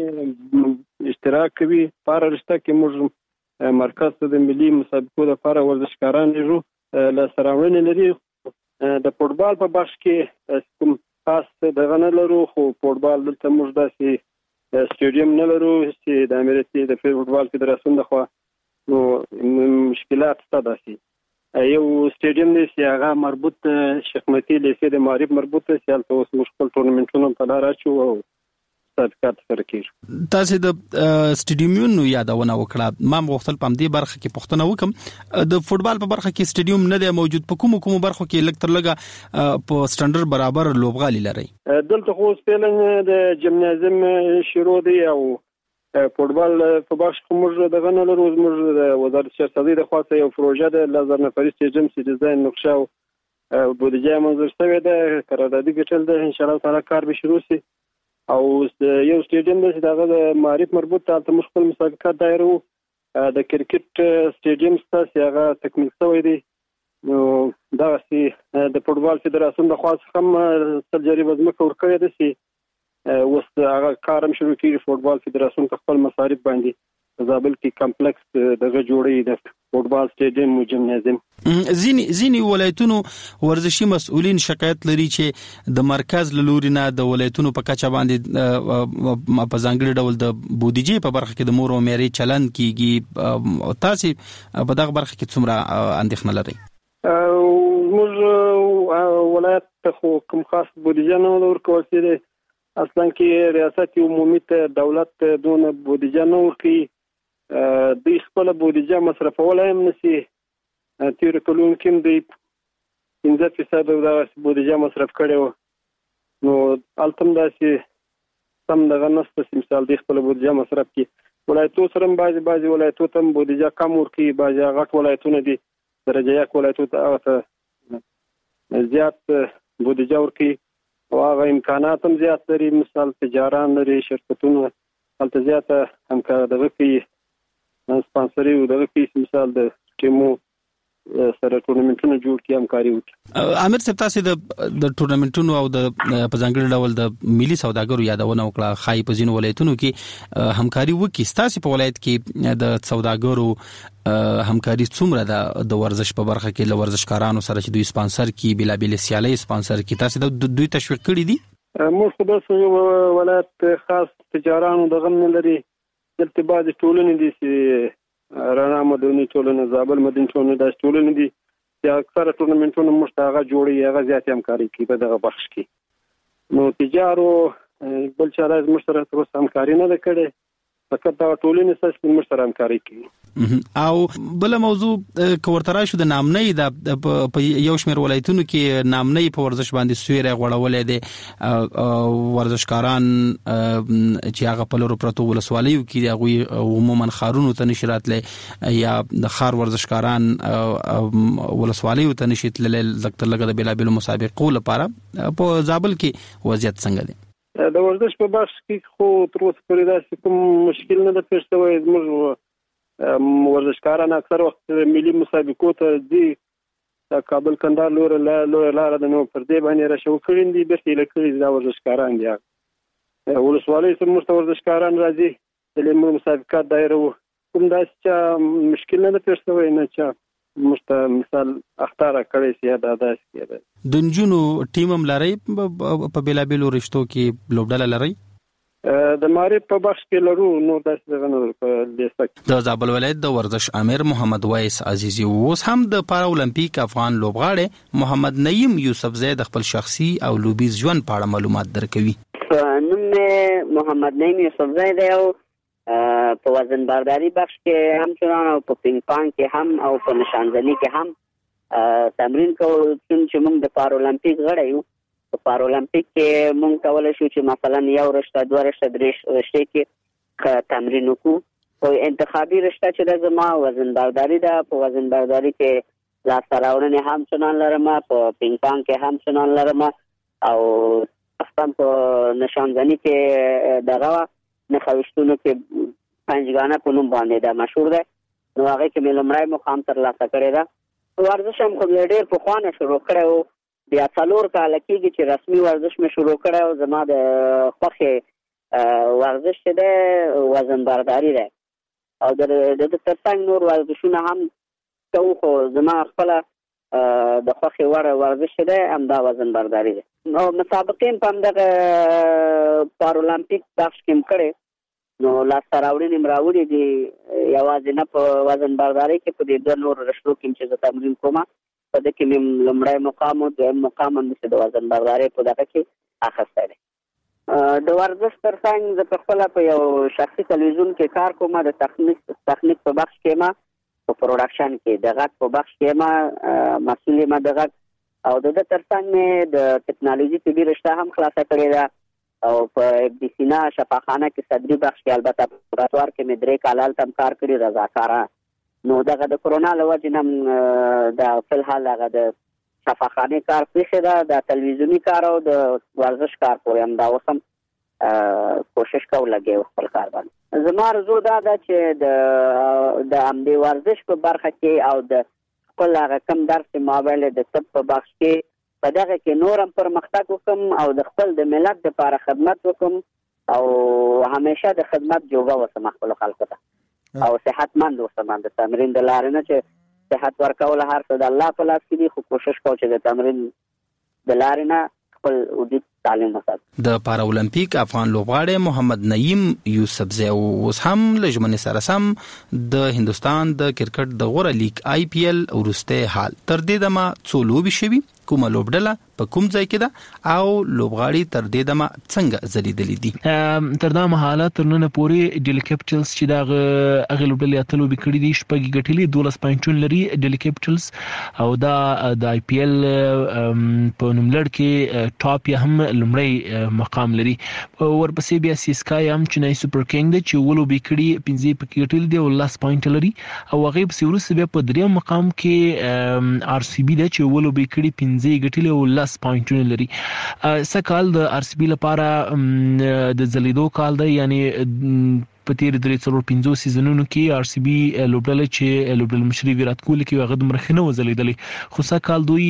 کې اشتراک کوي. په رشته کې موږ مرکز ته د ملي مسابقو لپاره ورزشکاران لرو، لاسراوړنې لري. د فوټبال په بخش کې کوم خاص دغه نه لرو، خو فوټبال دلته موږ داسې سټیډیم نه لرو چې د امریکا د فوټبال فدراسیون لخوا نو مشکلات شته. داسې یو سټیډیم دی چې هغه مربوط شیخ متی لیسې د معارف مربوط دی چې هلته اوس موږ خپل ټورنمنټونه په لار اچو او صادقات سره کېږي. تاسو د سټیډیومونو یادونه وکړه، ما غوښتل په دې برخه کې پوښتنه وکم. د فوټبال په برخه کې سټیډیوم نه دی موجود، په کومو کومو برخو کې لکه تر لږه په سټانډرډ برابر لوبغالي لري؟ دلته خو سپیلنګ د جمنازیم شروع دی او فوټبال په بخش کې موږ دغه نه لرو. موږ د وزارت شهرسازۍ د خوا څخه یو پروژه د لزر نفري سټیډیوم چې ډیزاین نقشه او بودیجه منظور شوې ده، قراردادي ګټل ده، ان شاء الله تعالی کار به شروع شي. او یو سټیډیوم د دغه د معارف مربوط ته موږ خپل مسابقات دایره وو. د کرکټ سټیډیوم ستاسو هغه تکمیل شوی دی. نو دا سي د فوټبال فدراسیون د خوا څخه هم سرجري وزمکه ورکړې ده چې اوس هغه کار هم شروع کیږي. فوټبال فدراسیون خپل مصارف باندې زابل کې کمپلیکس دغه جوړې د فوټبال سټیډیوم او جمنازیم. ځینی ځینی ولایتونو ورزشي مسؤلین شکایت لري چې د مرکز له لوري نه د ولایتونو په کچه باندې په ځانګړي ډول د بودیجې په برخه کې د مور او میري چلن کیږي. تاسو په دغه برخه کې څومره اندېښنه لرئ؟ موږ ولایت ته خو کوم خاص بودیجه نه ورکول شوې. اصلا کې ریاست عمومي ته دولت دونه بودیجه نه ورکوي. دوی خپل بودیجه مصرفولای هم نشي. تیر کلون کې دوی پنځه فیصد د بودیجه مصرف کړي وو. نو التم داسې سم دغه نسته چې مثال دوی خپل بودیجه مصرف کړي. ولایتو سره هم بعضې بعضې ولایتو ته هم بودیجه کم ورکوي. بعضې غټ ولایتونه دي درجه یک ولایتو ته زیات بودیجه ورکوي او هغه امکانات هم زیات لري. مثال تجاران لري، شرکتونه هلته زیاته همکار دغه کوي، سپانسري دغه کوي. مثال د ټیمو سره ټورنمنټونه جوړ کړي، همکاري وکړي. امیر صاحب تاسو د د ټورنمنټونو او د په ځانګړي ډول د ملي سوداګرو یادونه وکړه. خای په ځینو ولایتونو کې همکاري وکړي. تاسو په ولایت کې د سوداګرو همکاري څومره ده د ورزش په برخه کې له ورزشکارانو سره چې دوی سپانسر کی بلا بلا سیالي سپانسر کی؟ تاسو د دوی تشویق کړی دي؟ موږ خو د ولایت خاص تجارانو دغه نه لري. دلته بعض ټولنې دي چې رانا مدني ټولنه، زابل مدني ټولنه، دا ټولنې دي چې اکثره ټورنمنټونه موږ ته هغه جوړي، هغه زیات همکاري کوي په دغه بخش کې. نو تجارو بل چا راز موږ سره تر اوسه همکاري نه ده کړې، فقط دا ټولنې سره موږ سره همکاري کوي. او بل موضوع کورترا شو د نامنۍ د په یو شمېر ولایتونو کې نامنۍ په ورزش باندې سویره غوړولې دي. ورزشکاران چې هغه په لورو پروتو ولسوالیو کې هغه عموما خارونو ته نشراتلې یا د خار ورزشکاران ولسوالیو ته نشیتلې لکه لګه د بلا بلا مسابقو لپاره. په زابل کې وضعیت څنګه دی؟ د ورزش په بخش کې خو تر اوسه پورې داسې کوم مشکل نه ده پیښ شوی. زموږ ورزشکاران اکثر وخت ملي مسابقو ته ځي، د کابل کندهار لویه لاره ده، نو پر دې باندې راشو کړي دي، بیرته یې کړي دا ورزشکاران دي. ولسوالۍ ته موږ ته ورزشکاران راځي، د لیمو مسابقات دایره وو، کوم داسې مشکل نه ده پیښ شوی، نه چې موږ ته مثال اختاره کړی سي دا داسې کېده. د نجونو ټیم هم لرئ په بېلابېلو رشتو کې لوبډله لرئ؟ د معرف په بخش کې لرو، نو داسې دغه نه په لیسته کې. د زابل ولایت د ورزش امیر محمد وایس عزیزي اوس هم د پارا اولمپیک افغان لوبغاړی محمد نعیم یوسفزی د خپل شخصي او لوبیز ژوند په اړه معلومات درکوي. نوم محمد نعیم یوسفزی دی او په وزن برداری بخش کې هم چنان او په پینګ پانګ کې هم او په نشانزنی کې هم تمرین کوو. چې موږ د پارا اولمپیک غړي یو، په پارا اولمپیک کې موږ کولای شو چې مثلا یو رشته دوه رشته درې رشته کې تمرین وکړو. او انتخابي رشته چې د زما وزن برداری ده، په وزن برداری کې لاسته راوړنې هم چنان لرم، په پینګ پانګ کې هم چنان لرم، او اصلا په نشانزنی کې دغه نخوشتونو کې پنځګانه په نوم باندې دا مشهور ده، نو هغه کې مې لومړی مقام ترلاسه کړی ده. ورزش هم خو ډېر پخوانه شروع کړی و، بیا څلور کاله کېږي چې رسمي ورزش مې شروع کړی و. زما د خوښې ورزش چې دی وزن برداري دی، او د د ترڅنګ نور ورزشونه هم کوو، خو زما خپله د خوښې وړ ورزش چې دی همدا وزن برداري دی. نو مسابقې په همدغه پارالمپیک بخش کې هم کړی، نو لاسته راوړنې مې راوړي دي، یوازې نه په وزن بردارۍ کې، په دې دوه نورو رشتو کې چې زه تمرین کوم، په دې کې مې لومړی مقام او دویم مقام همداسې د وزن بردارۍ په دغه کې اخیستی دی. د ورزش تر څنګ زه په خپله په یو شخصي تلویزیون کې کار کوم، د تخنیک تخنیک په بخش کې یم، په پروډکشن کې د غږ په بخش کې یم، مسؤل یم د غږ، او د ده تر څنګ مې د ټکنالوژي طبي رشته هم خلاصه کړې ده، او په اف ډي سینا شفاخانه کې صدري بخش کې البته په لابراتوار کې مې درې کاله هلته هم کار کړي رضاکاره. نو دغه د کورونا له وجې نه د فلحال هغه د شفاخانې کار پرېښې ده، د تلویزیوني کار او د ورزش کار پورې همدا اوس هم کوشش کوو لګیا خپل کار باندې. زما ارزو دا ده چې د د همدې ورزش په برخه کې او د خپل هغه کم درس چې ما ویلی د طب په بخش کې په دغه کې نور هم پرمختګ وکړم او د خپل د ملت دپاره خدمت وکړم، او همیشه د خدمت جوګه اوسم خپلو خلکو ته، او صحتمند اوسم. د تمرین د لارې نه چې صحت ورکول هر څه د الله په لاس کې دي، خو کوشش کوو چې د تمرین د لارې نه خپل وجود تعلیم وساتو. د پارا اولمپیک افغان لوبغاړی محمد نعیم یوسفزی اوس هم له ژمنې سره سم د هندستان د کرکټ د غوره لیګ آی پی ایل وروستی حال تر دې دمه څو لوبې شوي، کومه لوبډله په کوم ځای کې ده، او لوبغاړي تر دې دمه څنګه ځلیدلي دي. تر دا مهاله تر نن پورې ډیلی کیپټلز چې دا هغه لوبډلې اته لوبې کړې دي، شپږ ګټلې، دولس پوینټونه لري ډیلی کیپټلز، او دا د آی پی ایل په نوملړ کې ټاپ یا هم لومړی مقام لري. ورپسې بیا سیسکای هم چنای سوپر کینګ دی چې ولوبې کړي، پنځه پکې ګټلې دي او لس پوینټ لري، او هغه پسې وروسته بیا په دریم مقام کې آر سی بي دی چې ولوبې کړي، پنځه ګټلې او لس پوینټونه لري. سکهال د آر سی بي لپاره د ځلیدو کال دی، یعنی په تیر درې څلور پنځو سیزنونو کې آر سی بي لوبډله چې لوبډله مشري ویرات کوهلي کې هغه دومره ښه نه و ځلیدلې، خو سکهال دوی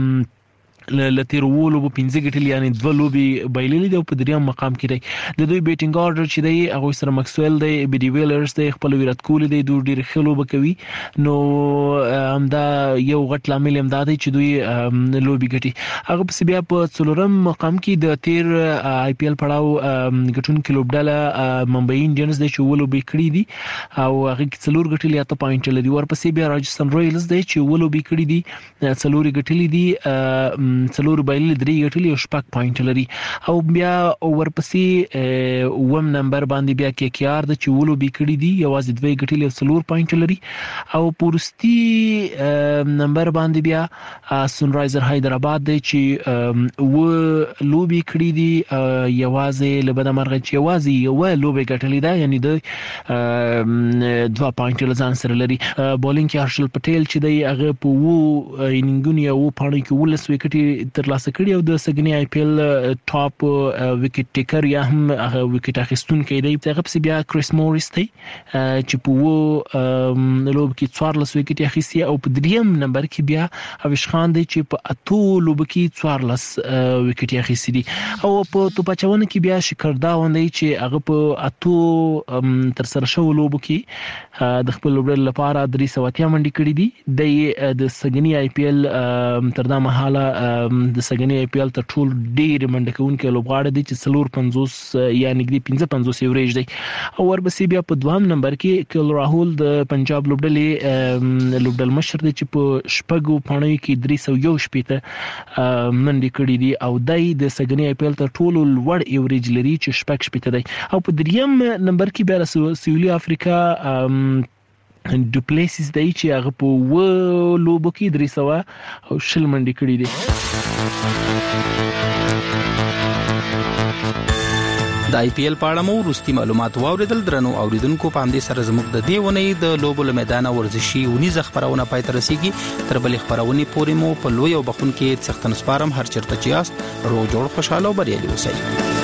له تیرو لوبو پنځه ګټلې، یعنی دوه لوبې بایللې دي او په دریم مقام کې دی. د دوی بیټینګ آرډر چې دی هغوی سره مکسویل دی، بیډي ویلرز دی، خپل ویرات کوهلي دی، دوی ډېرې ښه لوبه کوي. نو همدا یو غټ لامل هم دا دی چې دوی لوبې ګټي. هغه پسې بیا په څلورم مقام کې د تیر آی پی ایل پړاو ګټونکې لوبډله ممبئی انډینز دی چې اووه لوبې کړي دي او هغې کې څلور ګټلې اته پوینټه لري. ورپسې بیا راجستان رویلز دی چې اووه لوبې کړي دي، څلور یې ګټلې دي، څلور بایللې، درې ګټلې او شپږ پوینټ لري. او بیا ورپسې اووم نمبر باندې بیا کې کې آر ده چې اووه لوبې کړي دي، یوازې دوه یې ګټلې او څلور پوینټ لري. او په وروستي نمبر باندې بیا سنرایزر حیدرآباد دی چې اووه لوبې کړي دي، یوازې له بده مرغه چې یوازې یوه لوبې ګټلې ده، یعنی د دوه پوینټ له ځان سره لري. بالینګ کې هرشل پټیل چې دی هغه په اووه انینګونو یا اووه پاڼو کې اوولس وکټې ترلاسه کړی او د سګنی آی پی ایل ټاپ وکټ ټیکر یا هم هغه وکټ اخیستونکو دی هغه په بیا کریس موريس دی چې په وو لوب کې څوارلس وکټ اخیستی او په دریم نمبر کې بیا اویش خان دی چې په اتو لوب کې څوارلس وکټ اخیستی دي او په توپچونه کې بیا شکردا وندي چې هغه په اتو تر سره شو لوب کې د خپل لوبډل لپاره درې سو اتیا منډي کړې دي د سګنی آی پی ایل تر دا مهاله د سګنی آی پی ایل ته ټول ډیر منډه کوونکي لوبغاړي دي چې څلور پنځوس یا نږدې پنځه پنځوس ایوریج دی او ورپسې بیا په دوام نمبر کې کل راهول د پنجاب لوبډلې لوبډل مشر دی چې په شپږو پاڼو کې درې سو یو شپېته منډي کړې دي او دای د سګنی آی پی ایل ته ټول لوړ ایوریج لري چې شپږ شپېته دی او په دریم نمبر کې بیا سویلي افریقا ډوپلیسیس دی چې هغه په و لوبو کې درې سو او شل منډي کړې دي. د آی پی ایل په اړه مو وروستي معلومات واوریدل. درنو اوریدونکو په همدې سره زموږ د دې ونې د لوبو له میدان ورزشي ونیزه خبرونه پای ته رسیږي. تر بلې خبرونه پورې مو په لوی او بخون کې څښتن سپارم هر چیرته چې یاست روغ جوړ خوشاله او بریالي اوسئ.